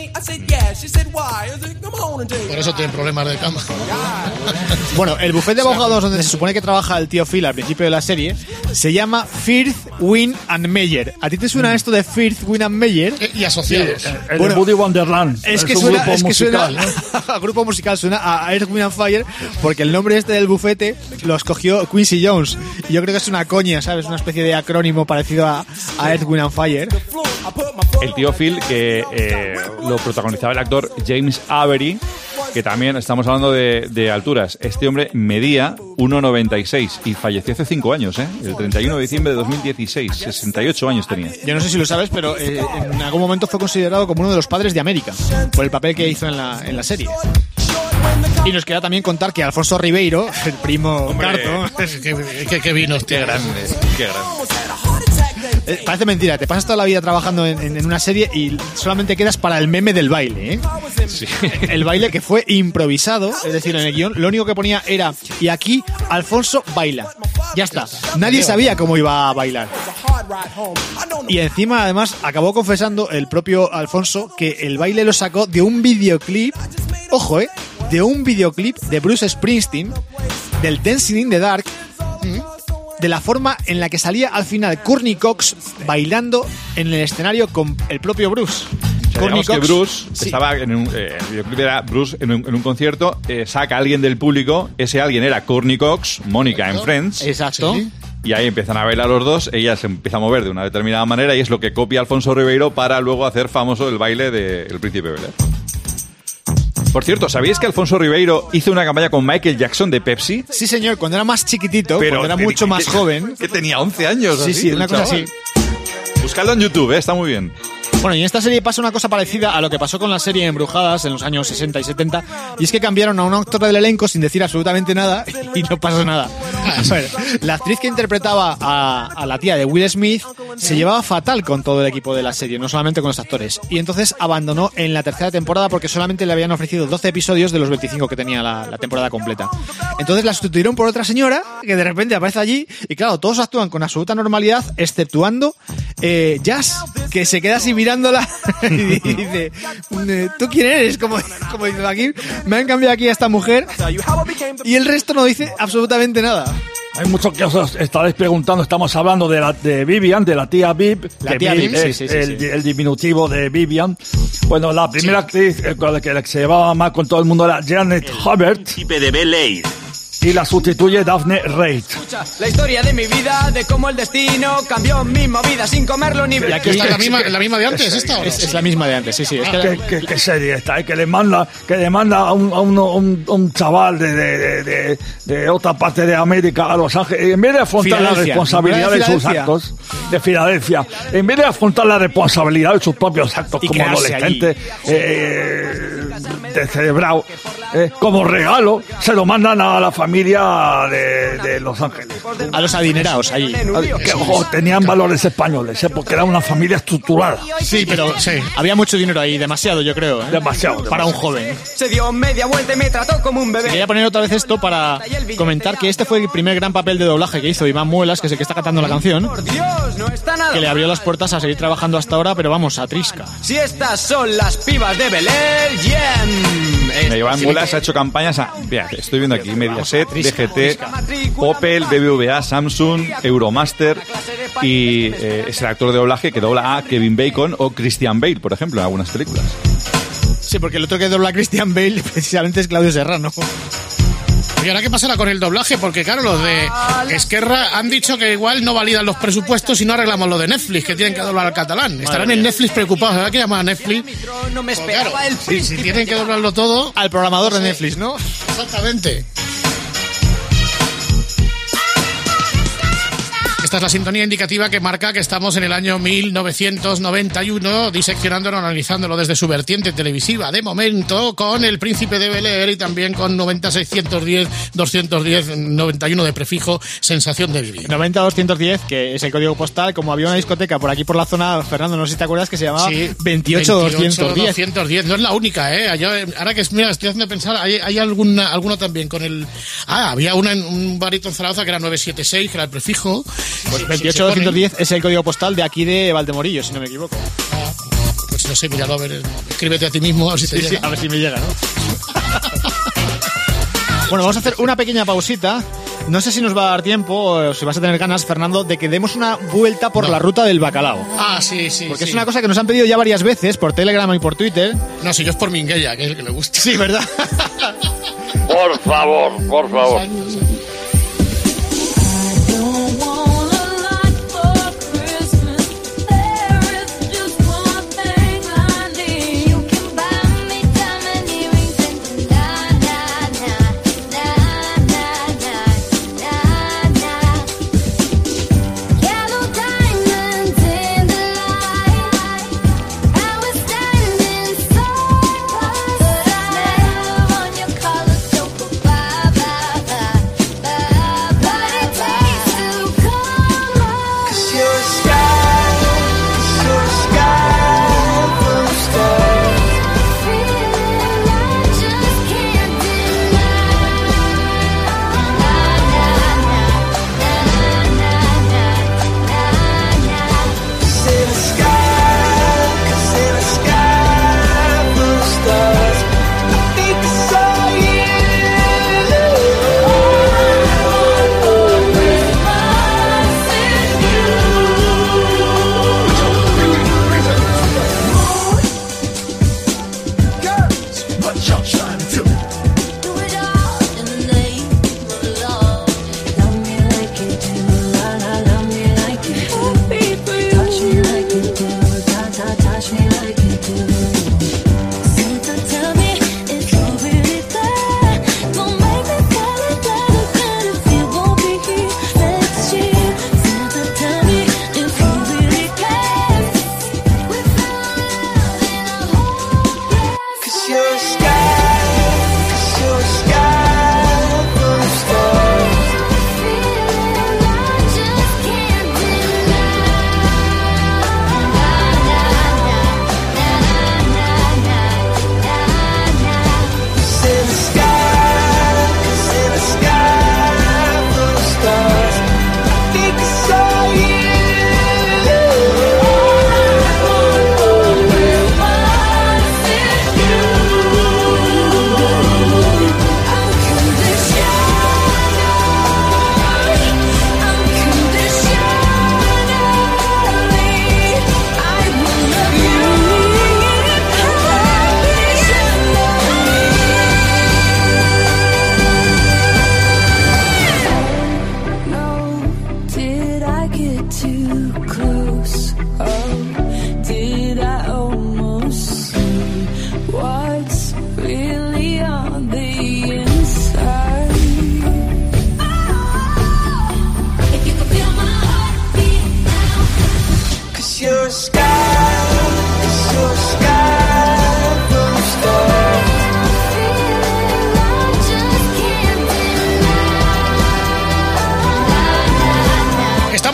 [SPEAKER 5] Por eso tienen problemas de cama.
[SPEAKER 7] Bueno, el bufete de abogados donde se supone que trabaja el tío Phil al principio de la serie se llama Firth, Wynn and Meyer. ¿A ti te suena esto de Firth, Wynn and Meyer?
[SPEAKER 5] Eh, Y asociados.
[SPEAKER 6] El
[SPEAKER 7] Bueno,
[SPEAKER 6] Woody Wonderland.
[SPEAKER 7] Es que
[SPEAKER 6] un
[SPEAKER 7] suena,
[SPEAKER 6] grupo
[SPEAKER 7] es que suena
[SPEAKER 6] musical, ¿no?
[SPEAKER 7] a grupo musical, suena a Earth, Wind and Fire, porque el nombre este del bufete lo escogió Quincy Jones. Y yo creo que es una coña, ¿sabes? Una especie de acrónimo parecido a, a Earth, Wind and Fire.
[SPEAKER 2] El tío Phil, que eh, lo protagonizaba el actor James Avery, que también estamos hablando de, de alturas. Este hombre medía uno noventa y seis y falleció hace cinco años, ¿eh? El treinta y uno de diciembre de dos mil dieciséis. sesenta y ocho años tenía.
[SPEAKER 7] Yo no sé si lo sabes, pero eh, en algún momento fue considerado como uno de los padres de América por el papel que hizo en la, en la serie. Y nos queda también contar que Alfonso Ribeiro, el primo Carto...
[SPEAKER 5] Qué, qué, qué vinos,
[SPEAKER 2] qué grande, qué grande.
[SPEAKER 7] Eh, parece mentira, te pasas toda la vida trabajando en, en, en una serie y solamente quedas para el meme del baile, ¿eh?
[SPEAKER 2] Sí.
[SPEAKER 7] El baile que fue improvisado, es decir, en el guión, lo único que ponía era, y aquí Alfonso baila. Ya está. Nadie sabía cómo iba a bailar. Y encima, además, acabó confesando el propio Alfonso que el baile lo sacó de un videoclip, ojo, ¿eh? De un videoclip de Bruce Springsteen, del Dancing in the Dark, de la forma en la que salía al final Courtney Cox bailando en el escenario con el propio Bruce.
[SPEAKER 2] O sea, digamos que Bruce sí. estaba en un eh, el videoclip era Bruce en un, en un concierto, eh, saca a alguien del público, ese alguien era Courtney Cox, Mónica en Friends.
[SPEAKER 7] Exacto.
[SPEAKER 2] Sí. Y ahí empiezan a bailar los dos, ella se empieza a mover de una determinada manera y es lo que copia Alfonso Ribeiro para luego hacer famoso el baile de El Príncipe Bel-Air. Por cierto, ¿sabíais que Alfonso Ribeiro hizo una campaña con Michael Jackson de Pepsi?
[SPEAKER 7] Sí, señor, cuando era más chiquitito,
[SPEAKER 2] Pero
[SPEAKER 7] cuando era
[SPEAKER 2] que,
[SPEAKER 7] mucho
[SPEAKER 2] que,
[SPEAKER 7] más
[SPEAKER 2] que,
[SPEAKER 7] joven.
[SPEAKER 2] Que tenía once años.
[SPEAKER 7] Sí,
[SPEAKER 2] así,
[SPEAKER 7] sí, una cosa
[SPEAKER 2] chaval.
[SPEAKER 7] así.
[SPEAKER 2] Buscadlo en YouTube, ¿eh? Está muy bien.
[SPEAKER 7] Bueno, y en esta serie pasa una cosa parecida a lo que pasó con la serie Embrujadas en los años sesenta y setenta, y es que cambiaron a un actor del elenco sin decir absolutamente nada y no pasó nada. Bueno, la actriz que interpretaba a, a la tía de Will Smith se llevaba fatal con todo el equipo de la serie, no solamente con los actores, y entonces abandonó en la tercera temporada porque solamente le habían ofrecido doce episodios de los veinticinco que tenía la, la temporada completa. Entonces la sustituyeron por otra señora que de repente aparece allí y claro, todos actúan con absoluta normalidad, exceptuando eh, Jazz, que se queda así mirándola y dice, ¿tú quién eres? Como, como dice aquí, me han cambiado aquí a esta mujer, y el resto no dice absolutamente nada.
[SPEAKER 6] Hay muchos que os estaréis preguntando, estamos hablando de la de Vivian, de la tía Viv,
[SPEAKER 7] la
[SPEAKER 6] que
[SPEAKER 7] tía
[SPEAKER 6] Viv
[SPEAKER 7] Viv,
[SPEAKER 6] es
[SPEAKER 7] sí, sí, sí,
[SPEAKER 6] el,
[SPEAKER 7] sí.
[SPEAKER 6] el diminutivo de Vivian. Bueno, la primera
[SPEAKER 12] Sí.
[SPEAKER 6] actriz eh, con la que se llevaba mal con todo el mundo era Janet Hubbard.
[SPEAKER 12] Príncipe de Bel-Air.
[SPEAKER 6] Y la sustituye Daphne Reid.
[SPEAKER 13] La historia de mi vida, de cómo el destino cambió mi movida sin comerlo ni
[SPEAKER 5] beber. ¿Esta es la misma, la misma de antes, esta o no?
[SPEAKER 7] Es, es la misma de antes, sí, sí. Es
[SPEAKER 6] Ah,
[SPEAKER 7] que
[SPEAKER 6] ¿Qué, qué, qué serie esta? ¿eh? Que le manda, que le manda a un, a uno, un, un chaval de, de, de, de, de otra parte de América a Los Ángeles. En vez de afrontar la responsabilidad de, de sus actos, de Filadelfia, en vez de afrontar la responsabilidad de sus propios actos
[SPEAKER 7] y
[SPEAKER 6] como adolescente, eh, descerebrado, eh, como regalo, se lo mandan a la familia de, de Los Ángeles.
[SPEAKER 7] A los adinerados ahí.
[SPEAKER 6] Que ojo, tenían valores españoles, ¿eh? Porque era una familia estructurada.
[SPEAKER 7] Sí, pero sí, había mucho dinero ahí, demasiado yo creo, ¿eh?
[SPEAKER 6] Demasiado.
[SPEAKER 7] Para un joven.
[SPEAKER 13] Se dio media vuelta y me trató como un bebé.
[SPEAKER 7] Quería poner otra vez esto para comentar que este fue el primer gran papel de doblaje que hizo Iván Muelas, que es el que está cantando la canción,
[SPEAKER 13] Por Dios, no está nada.
[SPEAKER 7] que le abrió las puertas a seguir trabajando hasta ahora, pero vamos, a trisca.
[SPEAKER 13] Si estas son las pibas de Bel-Air, yeah.
[SPEAKER 2] Mira, Iván Muelas ha hecho campañas a... Mira, estoy viendo aquí, Mediaset, D G T, Opel, B B V A, Samsung, Euromaster y eh, es el actor de doblaje que dobla a Kevin Bacon o Christian Bale, por ejemplo, en algunas películas.
[SPEAKER 7] Sí, porque el otro que dobla a Christian Bale precisamente es Claudio Serrano.
[SPEAKER 5] ¿Y ahora qué pasará con el doblaje? Porque claro, los de Esquerra han dicho que igual no validan los presupuestos si no arreglamos lo de Netflix, que tienen que doblar al catalán. Estarán en Netflix preocupados, ¿verdad? ¿Qué llama a Netflix?
[SPEAKER 13] No me
[SPEAKER 5] Pues claro,
[SPEAKER 13] esperaba el
[SPEAKER 5] si, si tienen que doblarlo todo...
[SPEAKER 7] Al programador de Netflix, ¿no?
[SPEAKER 5] Exactamente. Esta es la sintonía indicativa que marca que estamos en el año mil novecientos noventa y uno, diseccionándolo, analizándolo desde su vertiente televisiva de momento, con El Príncipe de Bel-Air y también con noventa seiscientos diez doscientos diez noventa y uno de prefijo, sensación de vivir.
[SPEAKER 7] noventa doscientos diez, que es el código postal, como había una discoteca por aquí por la zona, Fernando, no sé si te acuerdas, que se llamaba
[SPEAKER 5] Sí,
[SPEAKER 7] veintiocho doscientos diez.
[SPEAKER 5] doscientos diez, no es la única, ¿eh? Yo, ahora que mira, estoy haciendo pensar, hay, hay alguna, alguno también con el... Ah, había una en un barito en Zaragoza que era novecientos setenta y seis, que era el prefijo.
[SPEAKER 7] Pues veintiocho doscientos diez es el código postal de aquí de Valdemorillo, si no me equivoco.
[SPEAKER 5] Ah, pues no sé, míralo, a ver, escríbete a ti mismo, a ver si te
[SPEAKER 7] Sí,
[SPEAKER 5] llega.
[SPEAKER 7] sí, a ver si me llega, ¿no? Bueno, vamos a hacer una pequeña pausita. No sé si nos va a dar tiempo, o si vas a tener ganas, Fernando, de que demos una vuelta por
[SPEAKER 5] No.
[SPEAKER 7] la ruta del bacalao.
[SPEAKER 5] Ah, sí, sí,
[SPEAKER 7] Porque
[SPEAKER 5] sí.
[SPEAKER 7] es una cosa que nos han pedido ya varias veces por Telegram y por Twitter.
[SPEAKER 5] No, si yo es por Minguella, que es el que le gusta.
[SPEAKER 7] Sí, ¿verdad?
[SPEAKER 9] Por favor, por favor.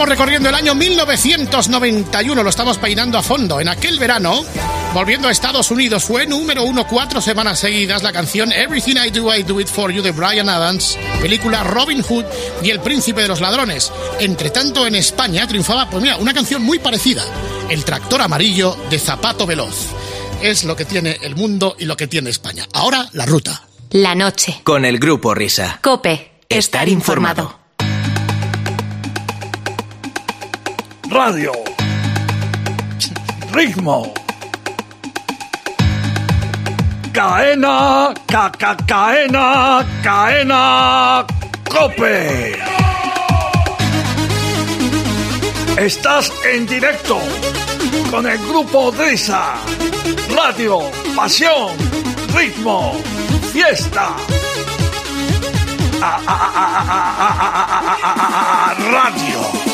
[SPEAKER 5] Estamos recorriendo el año mil novecientos noventa y uno, lo estamos peinando a fondo. En aquel verano, volviendo a Estados Unidos, fue número uno cuatro semanas seguidas la canción Everything I Do, I Do It For You de Bryan Adams, película Robin Hood y El Príncipe de los Ladrones. Entre tanto, en España triunfaba, pues mira, una canción muy parecida, El Tractor Amarillo de Zapato Veloz. Es lo que tiene el mundo y lo que tiene España. Ahora, la ruta.
[SPEAKER 1] La noche.
[SPEAKER 3] Con el Grupo Risa.
[SPEAKER 1] COPE. Estar informado.
[SPEAKER 6] Radio. Ritmo. Cadena, ca, ca, cadena, cadena, COPE. Estás en directo con el Grupo Risa. Radio, pasión, ritmo, fiesta. Ah, ah, ah, ah, ah, ah, ah, ah, ah, radio.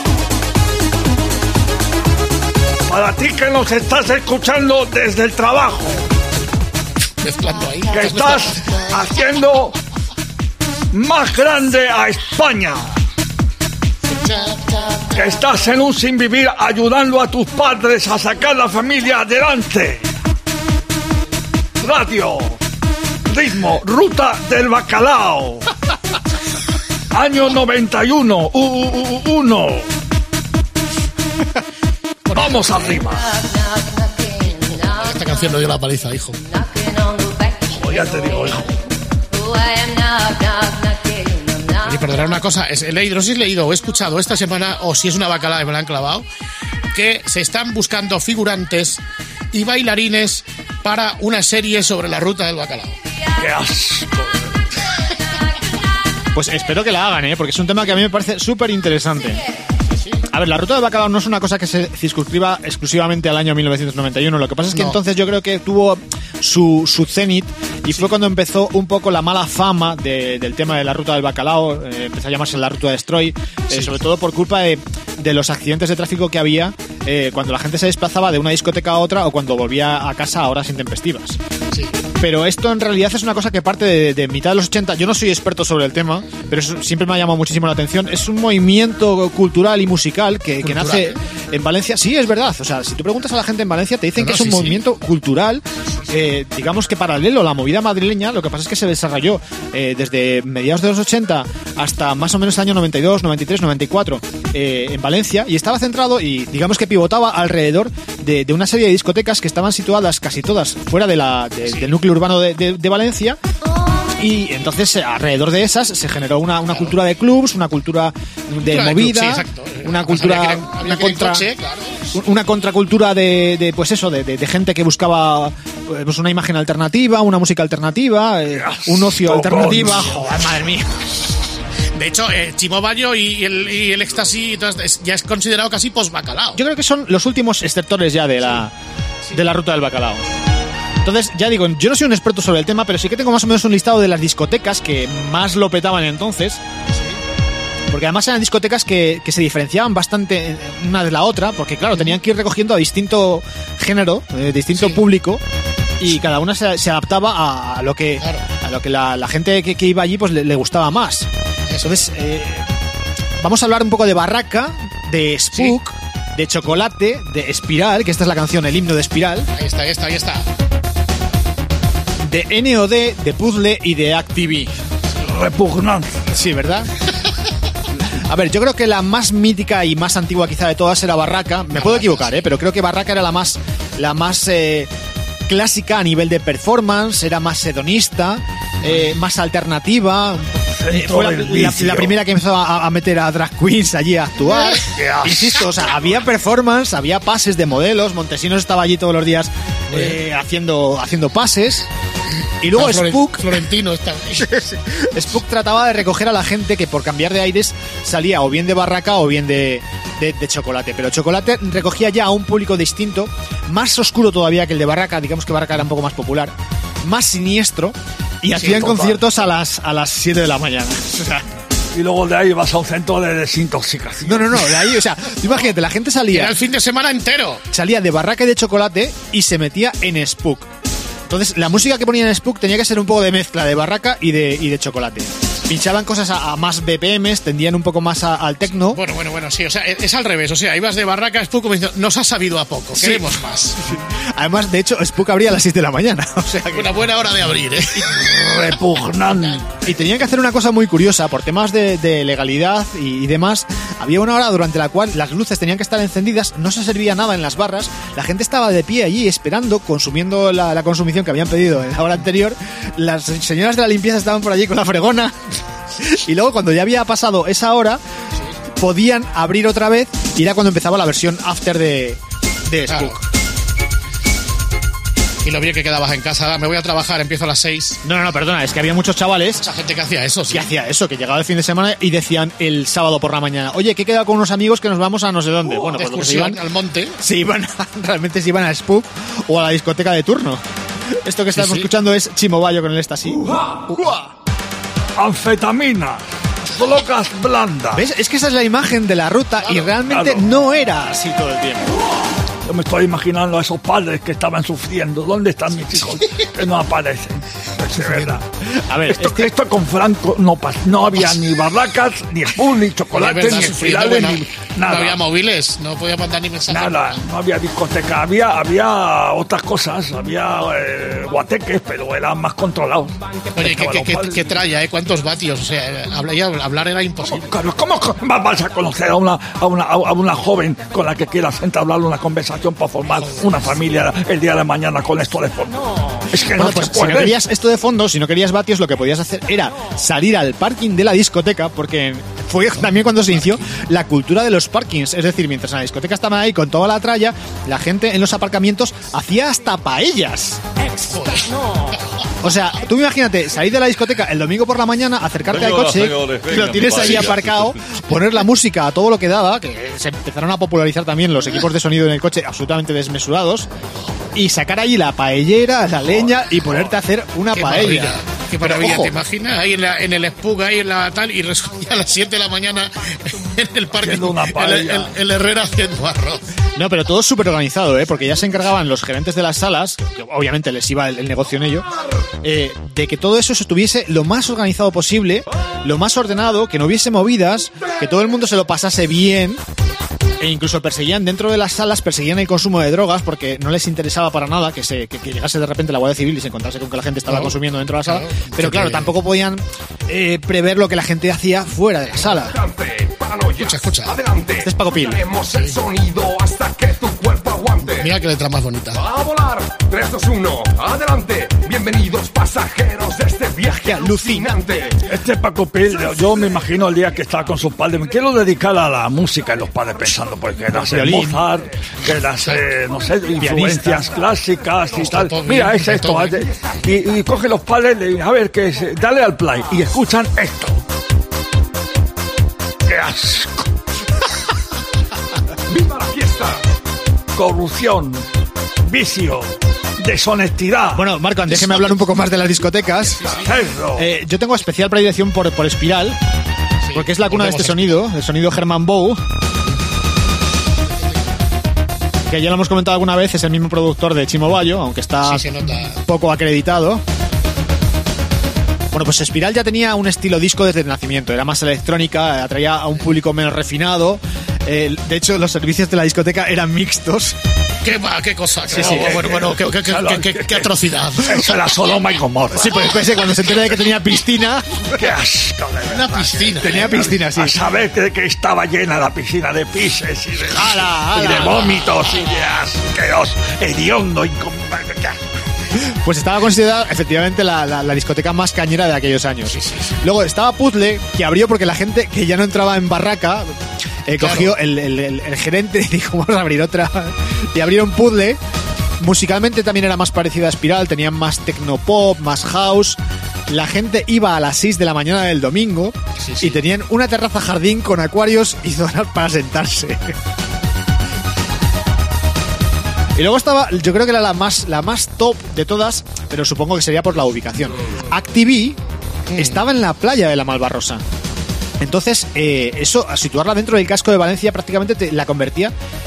[SPEAKER 6] Para ti que nos estás escuchando desde el trabajo,
[SPEAKER 5] mezclando ahí,
[SPEAKER 6] que estás haciendo más grande a España, que estás en un sinvivir ayudando a tus padres a sacar la familia adelante. Radio, ritmo, ruta del bacalao. Año noventa y uno, uh, uh, uh, uno. Vamos arriba.
[SPEAKER 5] Esta canción no dio la paliza, hijo.
[SPEAKER 6] Como ya te digo, hijo.
[SPEAKER 5] Y perdonad una cosa, he leído, no sé si he leído o he escuchado esta semana, o si es una bacalao y me la han clavado, que se están buscando figurantes y bailarines para una serie sobre la ruta del bacalao.
[SPEAKER 6] ¡Qué asco!
[SPEAKER 7] Pues espero que la hagan, ¿eh? Porque es un tema que a mí me parece súper interesante. A ver, la ruta del bacalao no es una cosa que se circunscriba exclusivamente al año mil novecientos noventa y uno. Lo que pasa es que no. Entonces yo creo que tuvo su, su cenit y sí. Fue cuando empezó un poco la mala fama de, del tema de la ruta del bacalao. Eh, empezó a llamarse la ruta de Destroy, eh, sí. Sobre todo por culpa de, de los accidentes de tráfico que había eh, cuando la gente se desplazaba de una discoteca a otra o cuando volvía a casa a horas intempestivas.
[SPEAKER 5] Sí.
[SPEAKER 7] Pero esto en realidad es una cosa que parte de, de mitad de los ochenta. Yo no soy experto sobre el tema, pero eso siempre me ha llamado muchísimo la atención. Es un movimiento cultural y musical que, que nace en Valencia. Sí, es verdad. O sea, si tú preguntas a la gente en Valencia, te dicen no, no, que es un sí, movimiento sí. cultural, eh, digamos que paralelo a la movida madrileña. Lo que pasa es que se desarrolló eh, desde mediados de los ochenta hasta más o menos el año noventa y dos, noventa y tres, noventa y cuatro eh, en Valencia, y estaba centrado y digamos que pivotaba alrededor de, de una serie de discotecas que estaban situadas casi todas fuera de la, de, sí. del núcleo urbano de, de, de Valencia. Y entonces alrededor de esas se generó una, una cultura de clubs, una cultura de cultura movida, de club, sí, una cultura, había que ir, había una, contra, coche, claro. una contracultura de, de pues eso, de, de, de gente que buscaba pues una imagen alternativa, una música alternativa, eh, un ocio alternativa. Joder, madre mía.
[SPEAKER 5] De hecho, eh, Chimo Bayo y el, y el éxtasis es, ya es considerado casi post-bacalao.
[SPEAKER 7] Yo creo que son los últimos exceptores ya de la, sí. de la ruta del bacalao. Entonces, ya digo, yo no soy un experto sobre el tema, pero sí que tengo más o menos un listado de las discotecas que más lo petaban entonces. Porque además eran discotecas que, que se diferenciaban bastante una de la otra, porque claro, tenían que ir recogiendo a distinto género, eh, distinto sí. público, y cada una se, se adaptaba a lo que, claro. a lo que la, la gente que, que iba allí pues le, le gustaba más. Entonces, eh, vamos a hablar un poco de Barraca, de Spook, sí. de Chocolate, de Espiral, que esta es la canción, el himno de Espiral.
[SPEAKER 5] Ahí está, ahí está, ahí está.
[SPEAKER 7] De N O D, de Puzzle y de Activi.
[SPEAKER 6] Repugnante.
[SPEAKER 7] Sí, ¿verdad? A ver, yo creo que la más mítica y más antigua quizá de todas era Barraca. Me puedo equivocar, ¿eh? Pero creo que Barraca era la más, la más eh, clásica a nivel de performance, era más hedonista, eh, más alternativa. Eh, fue la, la, la primera que empezó a, a meter a drag queens allí a actuar. Insisto, o sea, había performance, había pases de modelos. Montesinos estaba allí todos los días eh, haciendo, haciendo pases. Y luego
[SPEAKER 5] no,
[SPEAKER 7] Spook
[SPEAKER 5] Florentino está
[SPEAKER 7] Spook trataba de recoger a la gente que por cambiar de aires salía o bien de Barraca o bien de, de, de Chocolate. Pero Chocolate recogía ya a un público distinto, más oscuro todavía que el de Barraca. Digamos que Barraca era un poco más popular, más siniestro, y sí, hacían total. conciertos a las a las siete de la mañana. O sea,
[SPEAKER 6] y luego de ahí vas a un centro de desintoxicación.
[SPEAKER 7] No, no, no, de ahí, o sea, imagínate, la gente salía...
[SPEAKER 5] Era el fin de semana entero.
[SPEAKER 7] Salía de Barraca y de Chocolate y se metía en Spook. Entonces, la música que ponían en Spook tenía que ser un poco de mezcla de Barraca y de, y de Chocolate. pinchaban cosas a, a más B P Ms, tendían un poco más a, al techno.
[SPEAKER 5] Bueno, bueno, bueno, sí, o sea, es, es al revés, o sea, ibas de barraca a Spook como diciendo, nos ha sabido a poco,
[SPEAKER 7] Sí.
[SPEAKER 5] queremos más.
[SPEAKER 7] Sí. Además, de hecho, Spook abría a las seis de la mañana. O sea, que...
[SPEAKER 5] Una buena hora de abrir, ¿eh?
[SPEAKER 6] Repugnante.
[SPEAKER 7] Y tenían que hacer una cosa muy curiosa, por temas de, de legalidad y, y demás. Había una hora durante la cual las luces tenían que estar encendidas, no se servía nada en las barras, la gente estaba de pie allí esperando, consumiendo la, la consumición que habían pedido en la hora anterior, las señoras de la limpieza estaban por allí con la fregona, y luego cuando ya había pasado esa hora, podían abrir otra vez, y era cuando empezaba la versión after de, de Spook.
[SPEAKER 5] Claro. Y lo bien que quedabas en casa, me voy a trabajar, empiezo a las seis.
[SPEAKER 7] No, no, no, perdona, es que había muchos chavales.
[SPEAKER 5] Mucha gente que hacía eso, sí.
[SPEAKER 7] Que hacía eso, que llegaba el fin de semana y decían el sábado por la mañana, oye, que he quedado con unos amigos que nos vamos a no sé dónde.
[SPEAKER 5] Uh,
[SPEAKER 7] bueno, pues los se
[SPEAKER 5] excursión
[SPEAKER 7] iban
[SPEAKER 5] al monte.
[SPEAKER 7] Se iban a, realmente se iban a Spook o a la discoteca de turno. Esto que estamos
[SPEAKER 5] sí, sí.
[SPEAKER 7] escuchando es Chimo Bayo con el Ecstasy.
[SPEAKER 6] Anfetamina, drogas blandas.
[SPEAKER 7] ¿Ves? Es que esa es la imagen de la ruta claro, y realmente claro. no era así todo el tiempo.
[SPEAKER 6] Yo me estoy imaginando a esos padres que estaban sufriendo. ¿Dónde están mis hijos? Que no aparecen. Es de verdad. A ver, esto, este... esto con Franco no, no había ni barracas, ni spoon, ni chocolate, verdad, ni espirales, bueno, ni nada.
[SPEAKER 5] No había móviles, no podía mandar ni mensajes.
[SPEAKER 6] Nada, no había discoteca. Había, había otras cosas, había eh, guateques, pero eran más controlados.
[SPEAKER 5] Oye, ¿qué, qué, qué, qué tralla, eh? ¿Cuántos vatios? O sea, hablar, hablar era imposible.
[SPEAKER 6] ¿Cómo, cómo, cómo vas a conocer a una, a, una, a una joven con la que quieras entablar una conversación para formar una familia el día de mañana con esto de fondo? No. Es que
[SPEAKER 7] bueno,
[SPEAKER 6] no
[SPEAKER 7] pues,
[SPEAKER 6] se puede.
[SPEAKER 7] Si no querías esto de fondo, si no querías vatios, lo que podías hacer era salir al parking de la discoteca, porque fue también cuando se inició la cultura de los parkings. Es decir, mientras la discoteca estaba ahí con toda la tralla, la gente en los aparcamientos hacía hasta paellas. O sea, tú imagínate salir de la discoteca el domingo por la mañana, acercarte al coche, que lo tienes ahí aparcado, poner la música a todo lo que daba, que se empezaron a popularizar también los equipos de sonido en el coche absolutamente desmesurados, y sacar allí la paellera, la leña y ponerte a hacer una
[SPEAKER 5] qué
[SPEAKER 7] paella.
[SPEAKER 5] Maravilla, qué maravilla, ¿te imaginas? Ahí en, la, en el Spook, ahí en la tal, y resulta a las siete de la mañana en el parque, el, el, el Herrera haciendo arroz.
[SPEAKER 7] No, pero todo súper organizado, ¿eh? Porque ya se encargaban los gerentes de las salas, que obviamente les iba el, el negocio en ello, eh, de que todo eso estuviese lo más organizado posible, lo más ordenado, que no hubiese movidas, que todo el mundo se lo pasase bien. E incluso perseguían dentro de las salas, perseguían el consumo de drogas porque no les interesaba para nada que se que, que llegase de repente la Guardia Civil y se encontrase con que la gente estaba claro, consumiendo dentro de la sala. Claro, pero claro, tampoco podían eh, prever lo que la gente hacía fuera de la sala.
[SPEAKER 5] Escucha, escucha.
[SPEAKER 15] Adelante.
[SPEAKER 7] Este es Paco Pil.
[SPEAKER 15] Tenemos el sonido hasta que tu cuerpo aguante.
[SPEAKER 5] Mira qué letra más bonita.
[SPEAKER 15] Va a volar. tres, dos, uno. Adelante. Bienvenidos pasajeros de este viaje alucinante.
[SPEAKER 6] Este Paco Pil, yo me imagino el día que estaba con sus padres. Me quiero dedicar a la música y los padres pensando porque las de Mozart, que las, eh, no sé, influencias clásicas y tal. Mira, es esto. Y, y coge los padres y a ver, que es, dale al play y escuchan esto. ¡Qué asco!
[SPEAKER 15] ¡Viva la fiesta!
[SPEAKER 6] Corrupción, vicio, deshonestidad.
[SPEAKER 7] Bueno, Marco, déjeme hablar un poco más de las discotecas. Eh, yo tengo especial predilección por, por Espiral, sí, porque es la cuna de este sonido, el sonido Herman Bow, que ya lo hemos comentado alguna vez, es el mismo productor de Chimo Bayo, aunque está
[SPEAKER 5] sí,
[SPEAKER 7] poco acreditado. Bueno, pues Espiral ya tenía un estilo disco desde el nacimiento, era más electrónica, atraía a un público menos refinado. Eh, de hecho, los servicios de la discoteca eran mixtos.
[SPEAKER 5] ¿Qué va? ¿Qué cosa?
[SPEAKER 7] Sí, sí.
[SPEAKER 5] Bueno, bueno, qué, qué, qué, qué, qué atrocidad.
[SPEAKER 6] Eso era Sodoma y Gomorra.
[SPEAKER 7] Sí, pues después, cuando se entera de que tenía piscina...
[SPEAKER 6] ¡Qué asco!
[SPEAKER 5] Una piscina.
[SPEAKER 7] Tenía piscina, sí.
[SPEAKER 6] A saber que, que estaba llena la piscina de pises y de,
[SPEAKER 7] ala, ala,
[SPEAKER 6] y de vómitos y de asqueros, hediondo y...
[SPEAKER 7] Pues estaba considerada efectivamente la, la, la discoteca más cañera de aquellos años.
[SPEAKER 5] Sí, sí, sí.
[SPEAKER 7] Luego estaba Puzzle, que abrió porque la gente que ya no entraba en barraca eh, claro. cogió el, el, el, el gerente y dijo, vamos a abrir otra. Y abrieron Puzzle. Musicalmente también era más parecida a Espiral, tenían más tecnopop, más house. La gente iba a las seis de la mañana del domingo sí, sí. y tenían una terraza jardín con acuarios y zonas para sentarse. Y luego estaba, yo creo que era la más, la más top de todas, pero supongo que sería por la ubicación. Activí estaba en la playa de la Malvarrosa. Entonces, eh, eso, a situarla dentro del casco de Valencia, prácticamente te, la convertía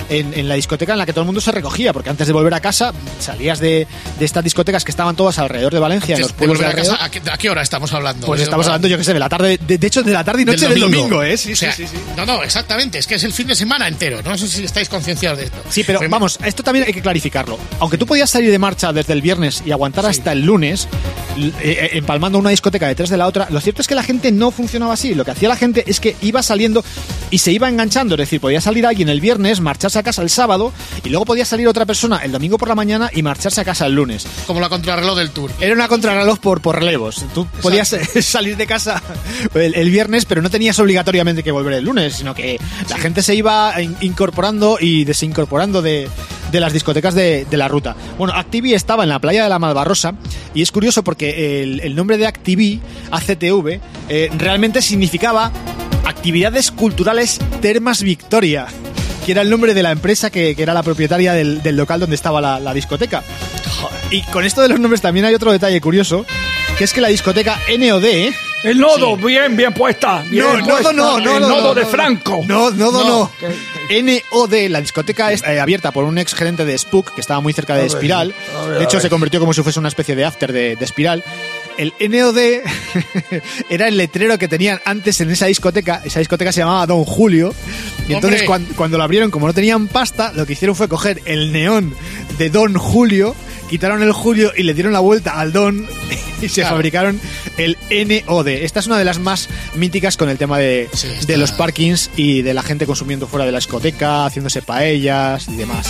[SPEAKER 7] en, en la discoteca en la que todo el mundo se recogía, porque antes de volver a casa salías de, de estas discotecas que estaban todas alrededor de Valencia, en los pueblos de
[SPEAKER 5] volver a
[SPEAKER 7] alrededor.
[SPEAKER 5] casa, ¿a, qué, ¿A qué hora estamos hablando?
[SPEAKER 7] Pues
[SPEAKER 5] ¿De
[SPEAKER 7] estamos
[SPEAKER 5] hora?
[SPEAKER 7] hablando, yo qué sé, de la tarde, de, de hecho de la tarde y noche del domingo, del domingo ¿eh? Sí,
[SPEAKER 5] o sea,
[SPEAKER 7] sí, sí, sí.
[SPEAKER 5] No, no, exactamente, es que es el fin de semana entero, no sé si estáis concienciados de esto.
[SPEAKER 7] Sí, pero
[SPEAKER 5] Pero
[SPEAKER 7] vamos, esto también hay que clarificarlo. Aunque tú podías salir de marcha desde el viernes y aguantar sí. hasta el lunes, eh, empalmando una discoteca detrás de la otra, lo cierto es que la gente no funcionaba así. Lo que hacía la gente es que iba saliendo y se iba enganchando, es decir, podía salir alguien el viernes, marcharse a casa el sábado y luego podía salir otra persona el domingo por la mañana y marcharse a casa el lunes.
[SPEAKER 5] Como la contrarreloj del Tour.
[SPEAKER 7] Era una contrarreloj por, por relevos. Tú Exacto. podías salir de casa el, el viernes, pero no tenías obligatoriamente que volver el lunes, sino que la sí. gente se iba incorporando y desincorporando de, de las discotecas de, de la ruta. Bueno, Activi estaba en la playa de la Malvarrosa y es curioso porque el, el nombre de Activi, A C T V, eh, realmente significaba Actividades Culturales Termas Victoria, que era el nombre de la empresa que, que era la propietaria del, del local donde estaba la, la discoteca. Y con esto de los nombres también hay otro detalle curioso, que es que la discoteca N O D...
[SPEAKER 6] El nodo, sí. bien, bien puesta. Bien
[SPEAKER 7] no,
[SPEAKER 6] puesta.
[SPEAKER 7] nodo no, no,
[SPEAKER 6] El
[SPEAKER 7] no,
[SPEAKER 6] nodo
[SPEAKER 7] no,
[SPEAKER 6] de
[SPEAKER 7] no,
[SPEAKER 6] Franco.
[SPEAKER 7] No, nodo no.
[SPEAKER 6] no.
[SPEAKER 7] N O D, la discoteca es eh, abierta por un ex gerente de Spook, que estaba muy cerca de Espiral. De hecho, se convirtió como si fuese una especie de after de, de Espiral. El N O D era el letrero que tenían antes en esa discoteca. Esa discoteca se llamaba Don Julio. Y entonces cuando, cuando lo abrieron, como no tenían pasta, lo que hicieron fue coger el neón de Don Julio, quitaron el Julio y le dieron la vuelta al Don y se claro. fabricaron el N O D. Esta es una de las más míticas con el tema de, sí, de los parkings y de la gente consumiendo fuera de la discoteca, haciéndose paellas y demás.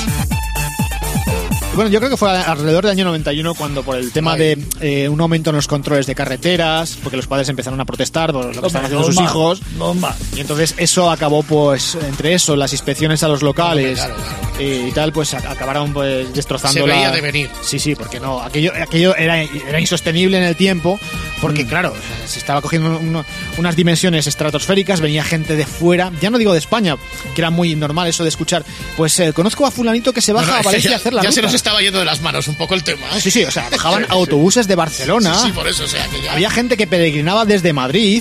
[SPEAKER 7] Bueno, yo creo que fue alrededor del año noventa y uno cuando por el tema de eh, un aumento en los controles de carreteras, porque los padres empezaron a protestar por lo que estaban haciendo sus hijos.
[SPEAKER 6] Normal.
[SPEAKER 7] Y entonces eso acabó, pues, entre eso, las inspecciones a los locales claro, claro. Eh, y tal, pues acabaron pues destrozando
[SPEAKER 5] Se veía
[SPEAKER 7] la...
[SPEAKER 5] de venir.
[SPEAKER 7] Sí, sí, porque no, aquello, aquello era, era insostenible en el tiempo, porque mm. claro, se estaba cogiendo uno, unas dimensiones estratosféricas, venía gente de fuera, ya no digo de España, que era muy normal eso de escuchar, pues eh, conozco a fulanito que se baja no, no, a Valencia
[SPEAKER 5] ya,
[SPEAKER 7] a hacer la
[SPEAKER 5] ya
[SPEAKER 7] ruta.
[SPEAKER 5] se nos estaba yendo de las manos un poco el tema. ¿eh?
[SPEAKER 7] Sí, sí, o sea, bajaban sí, autobuses sí. de Barcelona.
[SPEAKER 5] Sí, sí, por eso, o sea, que ya...
[SPEAKER 7] Había gente que peregrinaba desde Madrid.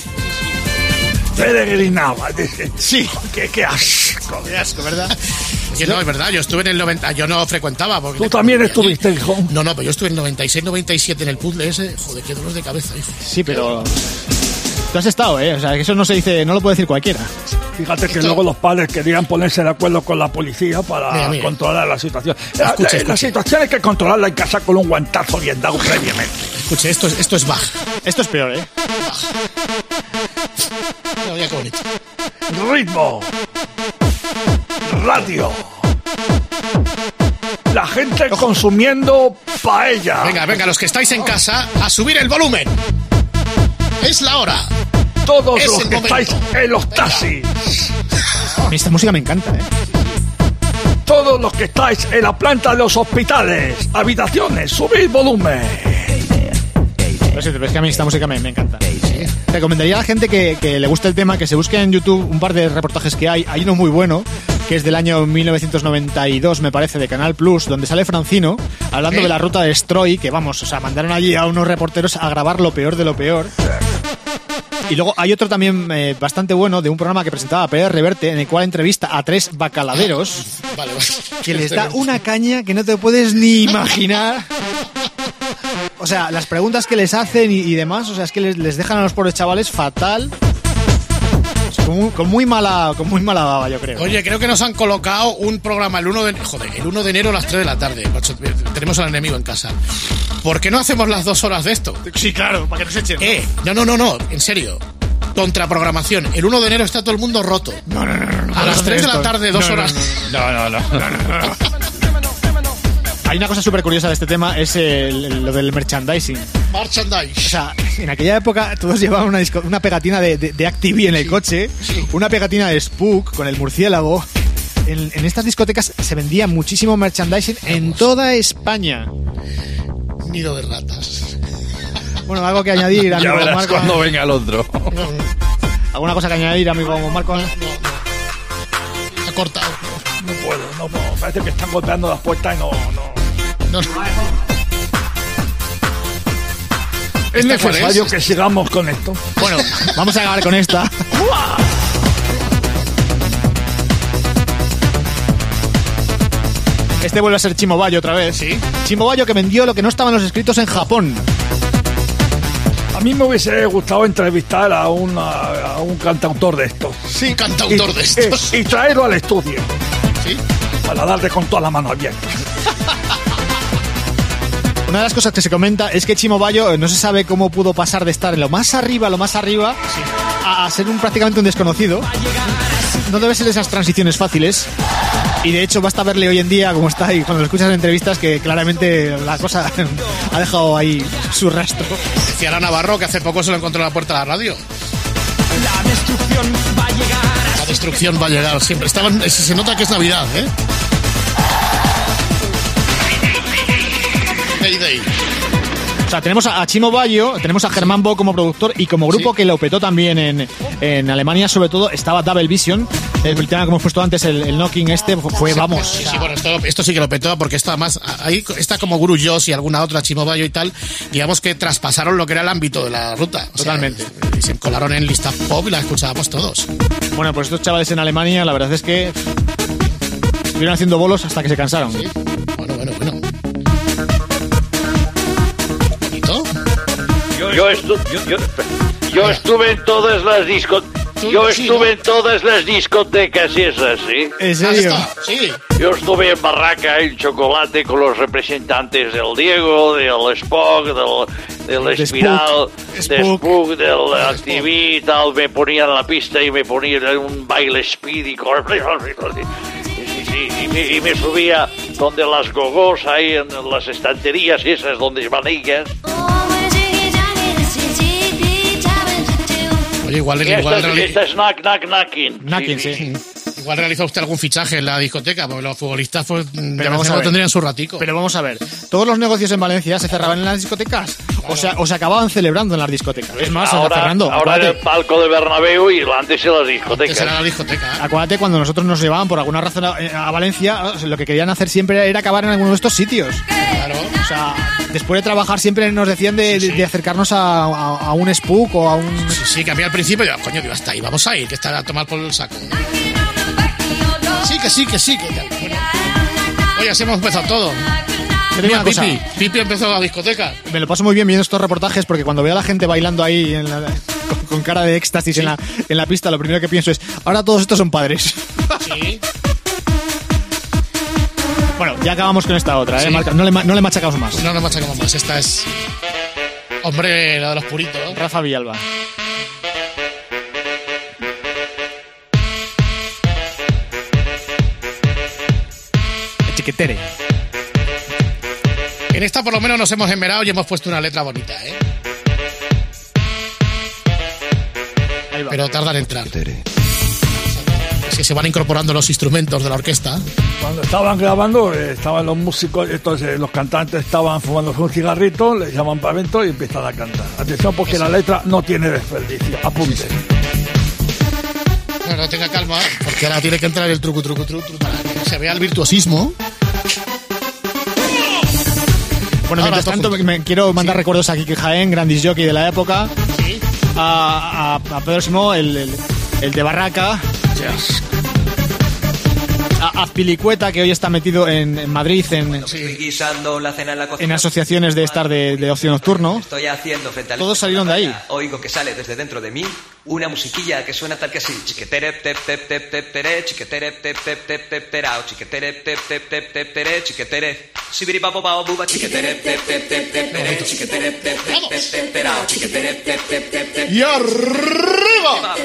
[SPEAKER 6] Peregrinaba,
[SPEAKER 7] sí.
[SPEAKER 6] Qué, qué asco.
[SPEAKER 7] Qué asco, ¿verdad?
[SPEAKER 5] Yo no, es verdad, yo estuve en el noventa, yo no frecuentaba. Porque
[SPEAKER 6] ¿Tú también estuviste, hijo?
[SPEAKER 5] No, no, pero yo estuve en el noventa y seis, noventa y siete en el puzzle ese. Joder, qué dolor de cabeza, hijo.
[SPEAKER 7] Sí, pero... Tú has estado, ¿eh? O sea, que eso no se dice, no lo puede decir cualquiera.
[SPEAKER 6] Fíjate que Esto... luego los padres querían ponerse de acuerdo con la policía para mira, mira. controlar la situación. La, escuche, la, escuche. la situación hay que controlarla en casa con un guantazo bien dado previamente.
[SPEAKER 5] Escuche, esto es, esto es Bach.
[SPEAKER 7] Esto es peor, ¿eh?
[SPEAKER 5] Bach. Mira, mira qué bonito.
[SPEAKER 6] Ritmo. Radio. La gente Ojo. consumiendo paella.
[SPEAKER 5] Venga, venga, los que estáis en casa, a subir el volumen. Es la hora.
[SPEAKER 6] Todos
[SPEAKER 5] es
[SPEAKER 6] los que momento. estáis en los taxis.
[SPEAKER 7] A mí esta música me encanta, ¿eh?
[SPEAKER 6] Todos los que estáis en la planta de los hospitales, habitaciones, subid volumen.
[SPEAKER 7] No sé, pero es que a mí esta música me, me encanta. ¿Sí? Recomendaría a la gente que, que le guste el tema que se busque en YouTube un par de reportajes que hay. Hay uno muy bueno, que es del año mil novecientos noventa y dos, me parece, de Canal Plus, donde sale Francino hablando ¿Eh? de la ruta de Stroy, que vamos, o sea, mandaron allí a unos reporteros a grabar lo peor de lo peor. Y luego hay otro también eh, bastante bueno de un programa que presentaba Pérez Reverte, en el cual entrevista a tres bacaladeros
[SPEAKER 5] vale, vale.
[SPEAKER 7] que les da una caña que no te puedes ni imaginar. O sea, las preguntas que les hacen y, y demás, o sea, es que les, les dejan a los pobres chavales fatal. Con muy, con muy mala con muy mala baba, yo creo.
[SPEAKER 5] Oye, creo que nos han colocado un programa el uno de joder, el uno de enero a las tres de la tarde. Tenemos al enemigo en casa. ¿Por qué no hacemos las dos horas de esto?
[SPEAKER 7] Sí, claro, para que nos echen.
[SPEAKER 5] Eh, no, no, no, no, en serio. Contraprogramación. El uno de enero está todo el mundo roto.
[SPEAKER 7] No, no, no, no, no
[SPEAKER 5] a las tres de la tarde, dos
[SPEAKER 7] no,
[SPEAKER 5] horas.
[SPEAKER 7] No, no, no. no, no, no, no. Hay una cosa súper curiosa de este tema, es el, el, lo del merchandising.
[SPEAKER 5] Merchandise.
[SPEAKER 7] O sea, en aquella época todos llevaban una, disco, una pegatina de, de, de Activi en el sí, coche, sí. una pegatina de Spook con el murciélago. En, en estas discotecas se vendía muchísimo merchandising Vamos. en toda España.
[SPEAKER 5] Nido de ratas.
[SPEAKER 7] Bueno, algo que añadir, amigo
[SPEAKER 2] ya verás
[SPEAKER 7] Marco.
[SPEAKER 2] Cuando venga el otro.
[SPEAKER 7] ¿Alguna cosa que añadir, amigo Marco?
[SPEAKER 5] No, no, no. Ha cortado.
[SPEAKER 6] No puedo, no puedo. Parece que están golpeando las puertas y no... no.
[SPEAKER 5] No, no.
[SPEAKER 6] Es necesario que sigamos con esto.
[SPEAKER 7] Bueno, vamos a acabar con esta. Este vuelve a ser Chimo Bayo otra vez.
[SPEAKER 5] Sí.
[SPEAKER 7] Chimo Bayo que vendió lo que no estaba en los escritos en Japón.
[SPEAKER 6] A mí me hubiese gustado entrevistar a, una, a un cantautor de estos.
[SPEAKER 5] Sí, cantautor
[SPEAKER 6] y,
[SPEAKER 5] de estos.
[SPEAKER 6] Y, y traerlo al estudio.
[SPEAKER 5] Sí.
[SPEAKER 6] Para darle con todas las manos abiertas.
[SPEAKER 7] Una de las cosas que se comenta es que Chimo Bayo no se sabe cómo pudo pasar de estar en lo más arriba, lo más arriba, sí. a, a ser un prácticamente un desconocido. No debe ser de esas transiciones fáciles. Y de hecho basta verle hoy en día como está y cuando lo escuchas en entrevistas que claramente la cosa ha dejado ahí su rastro.
[SPEAKER 5] Decía Ana Navarro que hace poco se lo encontró en la puerta de la radio.
[SPEAKER 13] La destrucción va a llegar.
[SPEAKER 5] La destrucción va a llegar siempre. Estaban, se nota que es Navidad, ¿eh? Day, day.
[SPEAKER 7] O sea, tenemos a Chimo Bayo, tenemos a Germán Bo como productor y como grupo sí. que lo petó también en, en Alemania, sobre todo, estaba Double Vision. El tema que hemos puesto antes, el, el Knocking este, fue, sí, vamos.
[SPEAKER 5] Sí, sí, bueno, esto, esto sí que lo petó porque está más, ahí está como Guru Josh y alguna otra, Chimo Bayo y tal, digamos que traspasaron lo que era el ámbito de la ruta.
[SPEAKER 7] Totalmente.
[SPEAKER 5] O sea, y se colaron en lista pop y la escuchábamos todos.
[SPEAKER 7] Bueno, pues estos chavales en Alemania, la verdad es que estuvieron haciendo bolos hasta que se cansaron.
[SPEAKER 5] Sí. Bueno, bueno, bueno.
[SPEAKER 9] Yo, yo, estu yo, yo, yo estuve en todas las discotecas. Yo estuve en todas las discotecas esas, ¿sí?
[SPEAKER 7] ¿En serio?
[SPEAKER 5] Sí.
[SPEAKER 9] Yo estuve en Barraca, en Chocolate, con los representantes del Diego, del Spock, del, del
[SPEAKER 7] de
[SPEAKER 9] Espiral,
[SPEAKER 7] Spook.
[SPEAKER 9] de
[SPEAKER 7] Spook.
[SPEAKER 9] Spook, del Activí y tal. Me ponían en la pista y me ponían un baile speed y Sí, sí, y me, y me subía donde las gogos, ahí en las estanterías esas donde van ellas.
[SPEAKER 5] Oye, igual,
[SPEAKER 9] esta,
[SPEAKER 5] igual,
[SPEAKER 9] esta, esta es Knack, Knack, Knacking.
[SPEAKER 7] Knacking, sí.
[SPEAKER 5] sí. Igual realiza usted algún fichaje en la discoteca, porque los futbolistas pues,
[SPEAKER 7] pero vamos a ver.
[SPEAKER 5] tendrían su ratico.
[SPEAKER 7] Pero vamos a ver, todos los negocios en Valencia se cerraban en las discotecas, claro. o, sea, o se acababan celebrando en las discotecas. Es más,
[SPEAKER 9] ahora,
[SPEAKER 7] Fernando,
[SPEAKER 9] ahora en el palco de Bernabéu y antes en las discotecas.
[SPEAKER 5] Antes era la discoteca.
[SPEAKER 7] Acuérdate, cuando nosotros nos llevaban por alguna razón a, a Valencia, lo que querían hacer siempre era acabar en alguno de estos sitios.
[SPEAKER 5] Claro.
[SPEAKER 7] O sea, después de trabajar siempre nos decían de, sí, sí. de acercarnos a, a, a un Spook o a un...
[SPEAKER 5] Sí, sí, que a mí al principio yo, coño, digo, hasta ahí, vamos a ir, que está a tomar por el saco. Sí, que sí, que sí, que tal. Bueno. Oye, así hemos empezado todo. Mira, Pipi, Pipi empezó la discoteca.
[SPEAKER 7] Me lo paso muy bien viendo estos reportajes porque cuando veo a la gente bailando ahí en la, con, con cara de éxtasis sí. en, la, en la pista, lo primero que pienso es, ahora todos estos son padres.
[SPEAKER 5] Sí.
[SPEAKER 7] Bueno, ya acabamos con esta otra, ¿eh?
[SPEAKER 5] Sí.
[SPEAKER 7] No le, no le machacamos más.
[SPEAKER 5] No le machacamos más, esta es... Hombre, la de los puritos.
[SPEAKER 7] Rafa Villalba. Chiquetere.
[SPEAKER 5] En esta por lo menos nos hemos esmerado y hemos puesto una letra bonita, ¿eh?
[SPEAKER 7] Ahí va.
[SPEAKER 5] Pero tardan en entrar. Es que se van incorporando los instrumentos de la orquesta.
[SPEAKER 6] Cuando estaban grabando, eh, estaban los músicos, entonces los cantantes estaban fumándose un cigarrito, les llaman para adentro y empiezan a cantar. Atención porque Eso. la letra no tiene desperdicio. Apunte. Sí, sí.
[SPEAKER 5] Bueno, no tenga calma, porque ahora tiene que entrar el truco, truco, truco, truco para que se vea el virtuosismo.
[SPEAKER 7] Bueno, ahora mientras tanto, me quiero mandar sí. recuerdos a Kiki Jaén, gran disc jockey de la época.
[SPEAKER 5] Sí.
[SPEAKER 7] A, a, a Pedro Simó, el, el, el de Barraca.
[SPEAKER 5] Yes.
[SPEAKER 7] A, a Pilicueta, que hoy está metido en, en Madrid en,
[SPEAKER 16] sí. guisando la cena en, la
[SPEAKER 7] en asociaciones de estar de, de ocio nocturno.
[SPEAKER 16] Estoy haciendo frente al
[SPEAKER 7] Todos salieron de ahí.
[SPEAKER 16] Oigo que sale desde dentro de mí una musiquilla que suena tal que así. Chiquetere tep tep tep tep tere, chiquetere tep tep tep tep terao, chiquetere tep tep tep tep tere, chiquetere. Sibiri papo pao buba chiquetere tep tep tep tep tere, chiquetere tep tep tep tep terao, chiquetere tep tep tep tep.
[SPEAKER 5] Y arriba.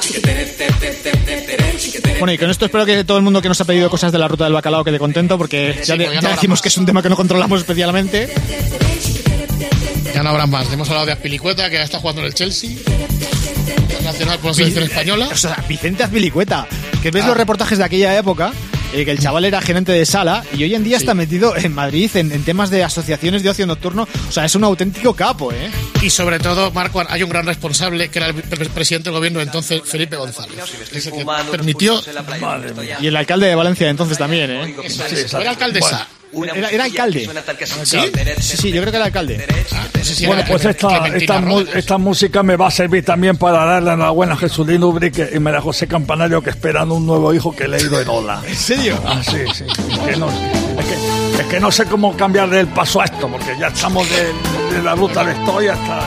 [SPEAKER 7] Bueno, y con esto espero que todo el mundo que nos ha pedido cosas de la ruta del bacalao quede contento, porque ya, sí, ya, ya decimos que es un tema que no controlamos especialmente.
[SPEAKER 5] Ya no habrá más. Hemos hablado de Azpilicueta, que ya está jugando en el Chelsea, nacional por la selección española.
[SPEAKER 7] O sea, Vicente Azpilicueta, que ves ah. los reportajes de aquella época, eh, que el chaval era gerente de sala y hoy en día sí. está metido en Madrid en, en temas de asociaciones de ocio nocturno. O sea, es un auténtico capo, ¿eh?
[SPEAKER 5] Y sobre todo, Marco, hay un gran responsable que era el presidente del gobierno entonces, Felipe González, que es el que permitió...
[SPEAKER 7] Y el alcalde de Valencia entonces también, ¿eh?
[SPEAKER 5] Eso, sí, era alcaldesa.
[SPEAKER 7] Bueno, era, era alcalde. ¿Sí? Sí, sí, yo creo que era alcalde.
[SPEAKER 5] Ah, no sé si
[SPEAKER 6] bueno,
[SPEAKER 5] era
[SPEAKER 6] pues esta, esta, mu esta música me va a servir también para darle enhorabuena a Jesulín Ubrique y María José Campanario, que esperan un nuevo hijo que he leído en Ola.
[SPEAKER 7] ¿En serio?
[SPEAKER 6] Ah, sí, sí. Que no, es que que no sé cómo cambiarle el paso a esto, porque ya estamos de, de la ruta de estoy hasta...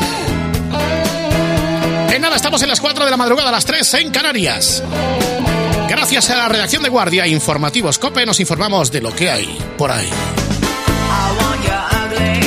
[SPEAKER 5] En nada, estamos en las cuatro de la madrugada, a las tres en Canarias. Gracias a la redacción de Guardia e Informativos COPE nos informamos de lo que hay por ahí.
[SPEAKER 17] I want your ugly